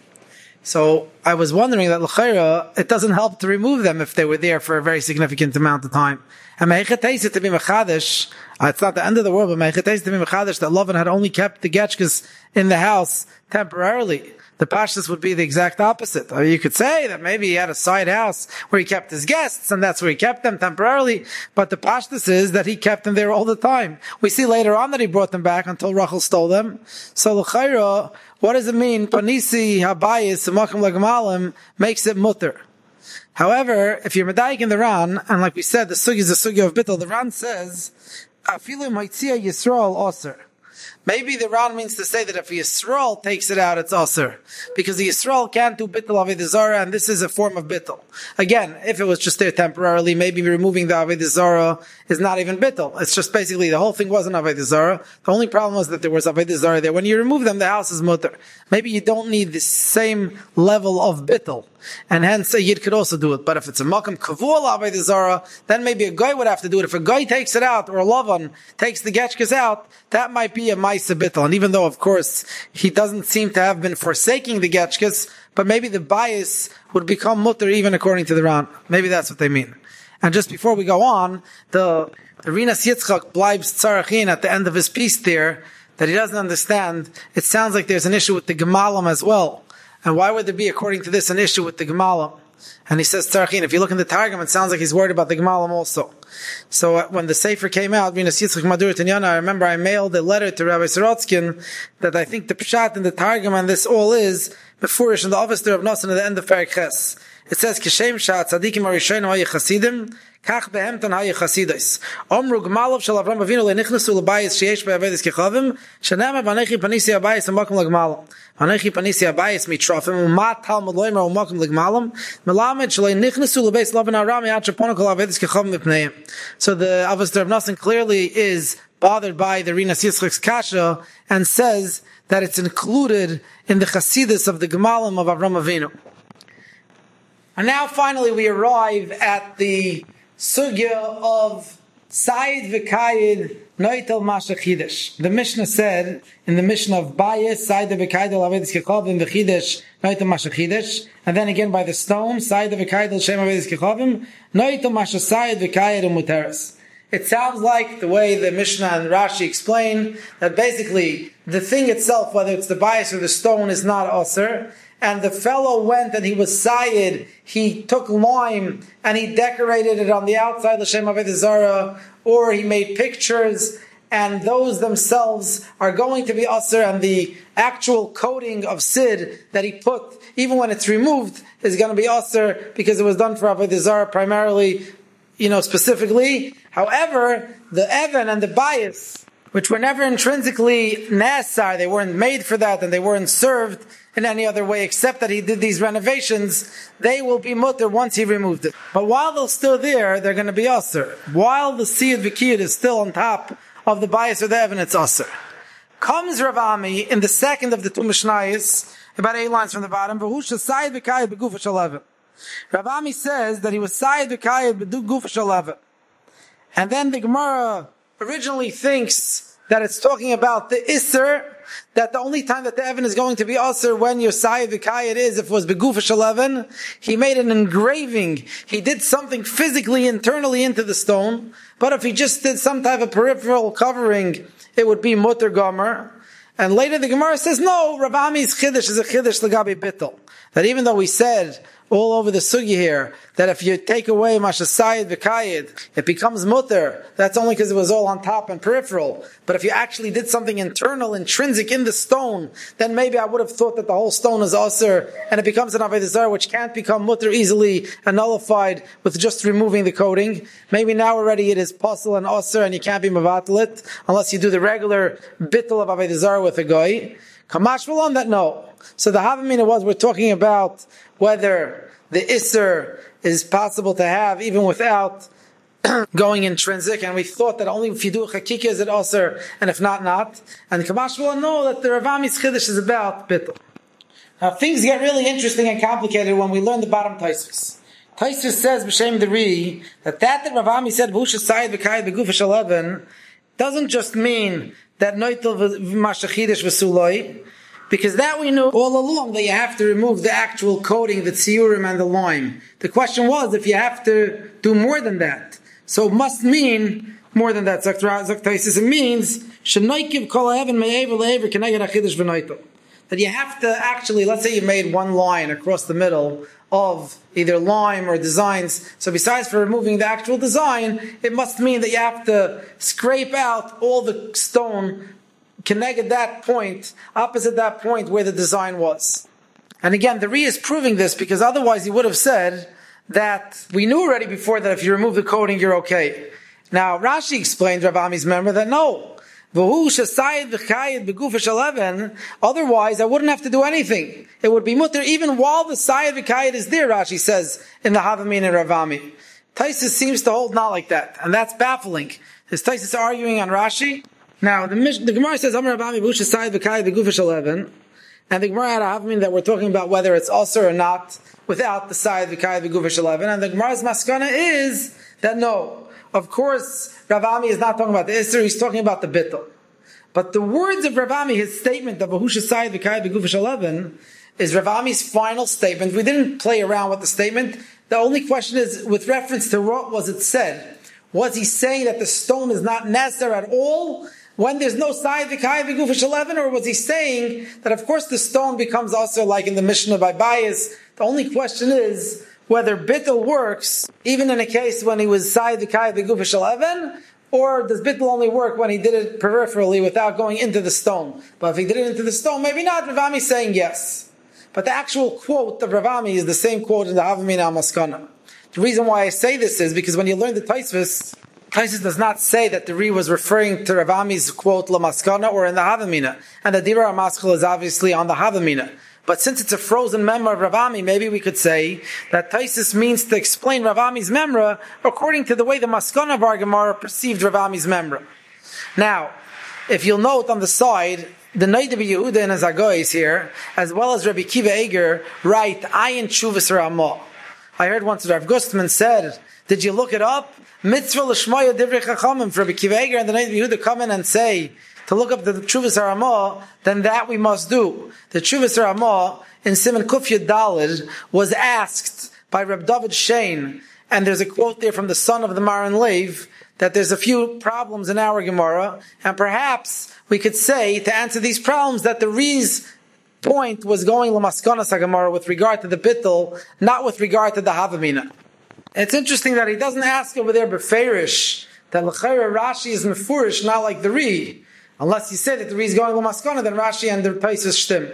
So I was wondering that l'chayra, it doesn't help to remove them if they were there for a very significant amount of time. And me'echeteis to be mechadish, it's not the end of the world, but me'echeteis to be mechadish that Lavan had only kept the getchkas in the house temporarily. The pashtus would be the exact opposite. Or you could say that maybe he had a side house where he kept his guests, and that's where he kept them temporarily. But the pashtus is that he kept them there all the time. We see later on that he brought them back until Rachel stole them. So l'chayra, what does it mean? Panisi habayis umakim legmalim makes it mutter. However, if you're medayik in the Ran, and like we said, the sugi is the sugi of bittul, the Ran says, afilu maitzia Yisrael aser. Maybe the Ran means to say that if Yisrael takes it out, it's Asr. Because the Yisrael can't do Bittul Avodah Zarah, and this is a form of Bittul. Again, if it was just there temporarily, maybe removing the Avodah Zarah is not even Bittul. It's just basically the whole thing wasn't Avodah Zarah. The only problem was that there was Avodah Zarah there. When you remove them, the house is mutter. Maybe you don't need the same level of Bittul. And hence a Yid could also do it. But if it's a Makam Kavul Avodah Zarah, then maybe a guy would have to do it. If a guy takes it out, or a Lavan takes the Getchkas out, that might be a Maisa Bittul. And even though, of course, he doesn't seem to have been forsaking the Getchkas, but maybe the bias would become mutter even according to the Ran. Maybe that's what they mean. And just before we go on, the, the Rinas Yitzchak Bleibs Tzarachin at the end of his piece there, that he doesn't understand, it sounds like there's an issue with the Gemalim as well. And why would there be, according to this, an issue with the Gemalim? And he says, Tzarachin, if you look in the Targum, it sounds like he's worried about the Gemalim also. So uh, when the Sefer came out, Rinas Yitzchak Madura Tinyana, I remember I mailed a letter to Rabbi Sorotskin that I think the Pshat in the Targum and this all is, Mefurish in the Avester of Nosson at the end of Perek Ches. It says, Kishem Shat Tzadikim Arishonim Hayi Chasidim, Kach Behemton Hayi Chasidis. Omru Gmalov Shel Avram Avinu Lenichnasu L'Bayis Sheyesh Be'avedis Kechavim, Shenema Vanechi Panisi Abayis U'Makom L'Gmalam. Vanechi Panisi Abayis Mitrofim, U'Mat Talmud Loimer U'Makom L'Gmalam, Melamed Shalei Nichnasu L'Beis Lavan Aram Yad Shaponu Kol Avedis Kechavim V'Pneim. So the Avester of Nosson clearly is bothered by the Rinas Yitzchak's Kasha and says that it's included in the Chasidus of the Gemalim of Avram Avinu. And now finally we arrive at the sugya of Said V'Kayid Noitel Masha Chidesh. The Mishnah said in the Mishnah of Bayis, Said V'Kayid L'Avedis Kechavim V'Chidesh Noitel Masha Chidesh, and then again by the stone, Said V'Kayid L'Shem Avedis Kechavim Noitel Masha Said V'Kayid U'Muteres. It sounds like the way the Mishnah and Rashi explain that basically the thing itself, whether it's the bias or the stone, is not Asr. And the fellow went and he was sayed, he took lime and he decorated it on the outside, L'Shem Avodah Zarah, or he made pictures, and those themselves are going to be Asr, and the actual coating of Sid that he put, even when it's removed, is going to be Asr, because it was done for Avodah Zarah primarily. you know, specifically. However, the Evan and the bias, which were never intrinsically Nasar, they weren't made for that, and they weren't served in any other way except that he did these renovations, they will be mutter once he removed it. But while they're still there, they're going to be Asr. While the Siyud V'Kiyud is still on top of the bias or the Evan, it's Asr. Comes Rav Ami in the second of the two Mishnayos, about eight lines from the bottom, V'hu Shasayid V'Kayid B'Gufa Shalevet. Rav Ami says that he was Sayid V'Kayid B'Gufa Shalevet. And then the Gemara originally thinks that it's talking about the Isser, that the only time that the Evan is going to be Asr when your Sayid V'Kayid is if it was B'Gufa Shalevet. He made an engraving. He did something physically, internally into the stone. But if he just did some type of peripheral covering, it would be Mutter Gomer. And later the Gemara says, no, Rav Ami's Chiddush is a Chiddush L'gabi Bittel. That even though we said all over the sugi here, that if you take away Mashasayid V'Kayid, it becomes mutter. That's only because it was all on top and peripheral. But if you actually did something internal, intrinsic in the stone, then maybe I would have thought that the whole stone is Asr, and it becomes an Avodah Zarah, which can't become mutter easily and nullified with just removing the coating. Maybe now already it is Pasul and Asr, and you can't be Mavatal it, unless you do the regular bittul of Avodah Zarah with a guy. Kamash on that, no. So the Havamina was, we're talking about whether the Isser is possible to have even without going intrinsic, and we thought that only if you do a Chakika is it Asr, and if not, not. And Kamash will know that the Rav Ami's Chiddush is about Bittul. Now things get really interesting and complicated when we learn the bottom Taisvis. Taisvis says, B'Shem Deri, that that that Rav Ami said, V'hu Shasayid V'Kayid B'Gufa Shaleven, doesn't just mean that Noitel V'Mashachidish V'Suloi, because that we knew all along that you have to remove the actual coating, the tziyurim and the lime. The question was if you have to do more than that. So it must mean more than that. It means that you have to actually, let's say you made one line across the middle of either lime or designs. So besides for removing the actual design, it must mean that you have to scrape out all the stone connected that point, opposite that point where the design was. And again, the Ri is proving this because otherwise he would have said that we knew already before that if you remove the coating, you're okay. Now, Rashi explained, Rav Ami's member, that no. Otherwise, I wouldn't have to do anything. It would be mutter even while the Sayed V'Kayid is there, Rashi says in the Havamin and Rav Ami. Taisus seems to hold not like that, and that's baffling. Is Taisus arguing on Rashi? Now, the, the Gemara says, Amar Rav Ami B'Usha Sayed V'Kayid B'Gufa Shaleven, and the Gemara had a Havamin that we're talking about whether it's Asr or not without the Sayed V'Kayid B'Gufa Shaleven, and the Gemara's maskana is that no. Of course, Rav Ami is not talking about the Isser, he's talking about the Bittul. But the words of Rav Ami, his statement of Ahusha Sayed V'Kayid B'Gufa Shaleven, is Rav Ami's final statement. We didn't play around with the statement. The only question is, with reference to what was it said? Was he saying that the stone is not necessary at all when there's no Sayed V'Kayid B'Gufa Shaleven, or was he saying that of course the stone becomes also like in the Mishnah by bias? The only question is whether Bittul works even in a case when he was Sayed V'Kayid B'Gufa Shaleven, or does Bittul only work when he did it peripherally without going into the stone? But if he did it into the stone, maybe not. Rav Ami is saying yes. But the actual quote of Rav Ami is the same quote in the Havamin HaMaskana. The reason why I say this is because when you learn the Taisvis, Taisvis does not say that the Ri was referring to Rav Ami's quote Lamaskana or in the Havamina. And the Dira HaMaskal is obviously on the Havamina. But since it's a frozen memra of Rav Ami, maybe we could say that Taisus means to explain Rav Ami's memra according to the way the Maskana of our Gemara perceived Rav Ami's memra. Now, if you'll note on the side, the Noda B'Yehuda and Azagoy is here, as well as Rabbi Kiva Eger, write Ayin Tshuvas Ramah. I heard once Rav Gustman said, did you look it up? Mitzvah L'Shmaya Divrei Chachamim. For Rabbi Kiva Eger and the Noda B'Yehuda come in and say, to look up the Tshuvas Ramah, then that we must do. The Tshuvas Ramah in Siman Kuf Yud Daled was asked by Reb David Shein, and there's a quote there from the son of the Maran Lev, that there's a few problems in our Gemara, and perhaps we could say, to answer these problems, that the Ri's point was going Lamaskanas HaGemara with regard to the Bittul, not with regard to the Havamina. It's interesting that he doesn't ask over there Beferish, that L'chaira Rashi is Mefurish, not like the Ri. Unless you say that the Ri is going Lamaskana, then Rashi and the Taisus Shtim.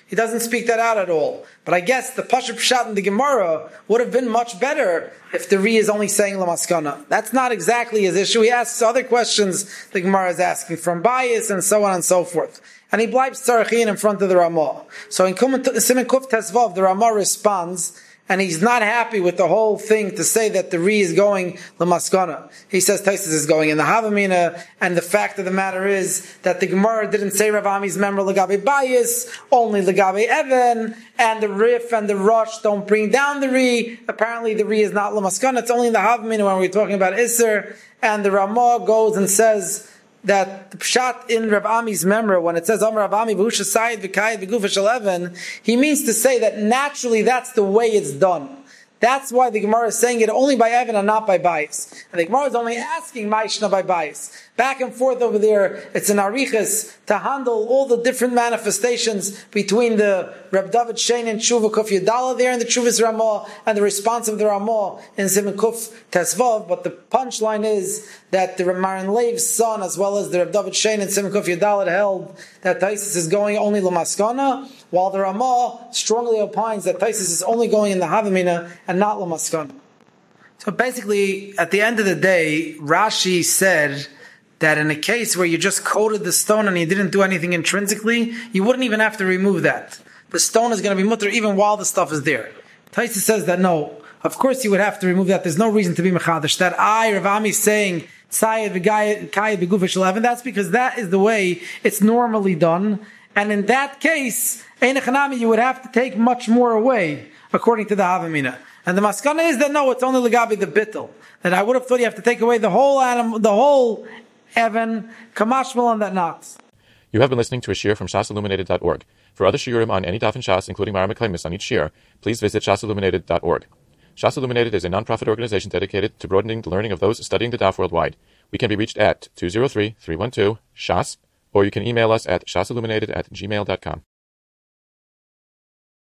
He doesn't speak that out at all. But I guess the Pashup Pshat in the Gemara would have been much better if the Ri is only saying Lamaskana. That's not exactly his issue. He asks other questions the Gemara is asking from bias and so on and so forth. And he blibes Tzarachin in front of the Ramah. So in Siman Kuf Tesvav, the Ramah responds, and he's not happy with the whole thing to say that the Ri is going Lamaskana. He says Taisus is going in the Havamina, and the fact of the matter is that the Gemara didn't say Rav Ami's member Lagabe Bayis, only Lagabe Evan, and the Rif and the Rosh don't bring down the Ri. Apparently the Ri is not Lamaskana, it's only in the Havamina when we're talking about Isser, and the Ramah goes and says that the pshat in Rav Ami's memra, when it says Amar Rav Ami v'husha sayid v'kayid v'gufa shel, he means to say that naturally that's the way it's done. That's why the Gemara is saying it only by Evan and not by Bayis. And the Gemara is only asking Maishna by Bayis. Back and forth over there, it's an arichas to handle all the different manifestations between the Reb David Shein and Tshuva Kuf Yadala there and the Tshuvas Ramah and the response of the Ramah in Siman Kuf Tesvav. But the punchline is that the Ramaran Leiv's son, as well as the Reb David Shein and Siman Kuf Yadala, held that Taisus is going only Lamaskana, while the Ramah strongly opines that Taisus is only going in the Havamina and not Lamaskana. So basically, at the end of the day, Rashi said that in a case where you just coated the stone and you didn't do anything intrinsically, you wouldn't even have to remove that. The stone is going to be mutter even while the stuff is there. Taisus says that no, of course you would have to remove that. There's no reason to be mechadish. That I, Rav Ami, is saying Tzayed v'Kayed v'Gufa shel, that's because that is the way it's normally done. And in that case, Ein Echanami, you would have to take much more away, according to the Havamina. And the maskana is that no, it's only legabi the bittel. That I would have thought you have to take away the whole animal, the whole Evan, Kamashmal, and that not. You have been listening to a shiur from shas illuminated dot org. For other shiurim on any daf in Shas, including Mara Meklemis on each shiur, please visit shas illuminated dot org. Shas Illuminated is a non-profit organization dedicated to broadening the learning of those studying the daf worldwide. We can be reached at two zero three, three one two, shas, or you can email us at shasilluminated at gmail dot com.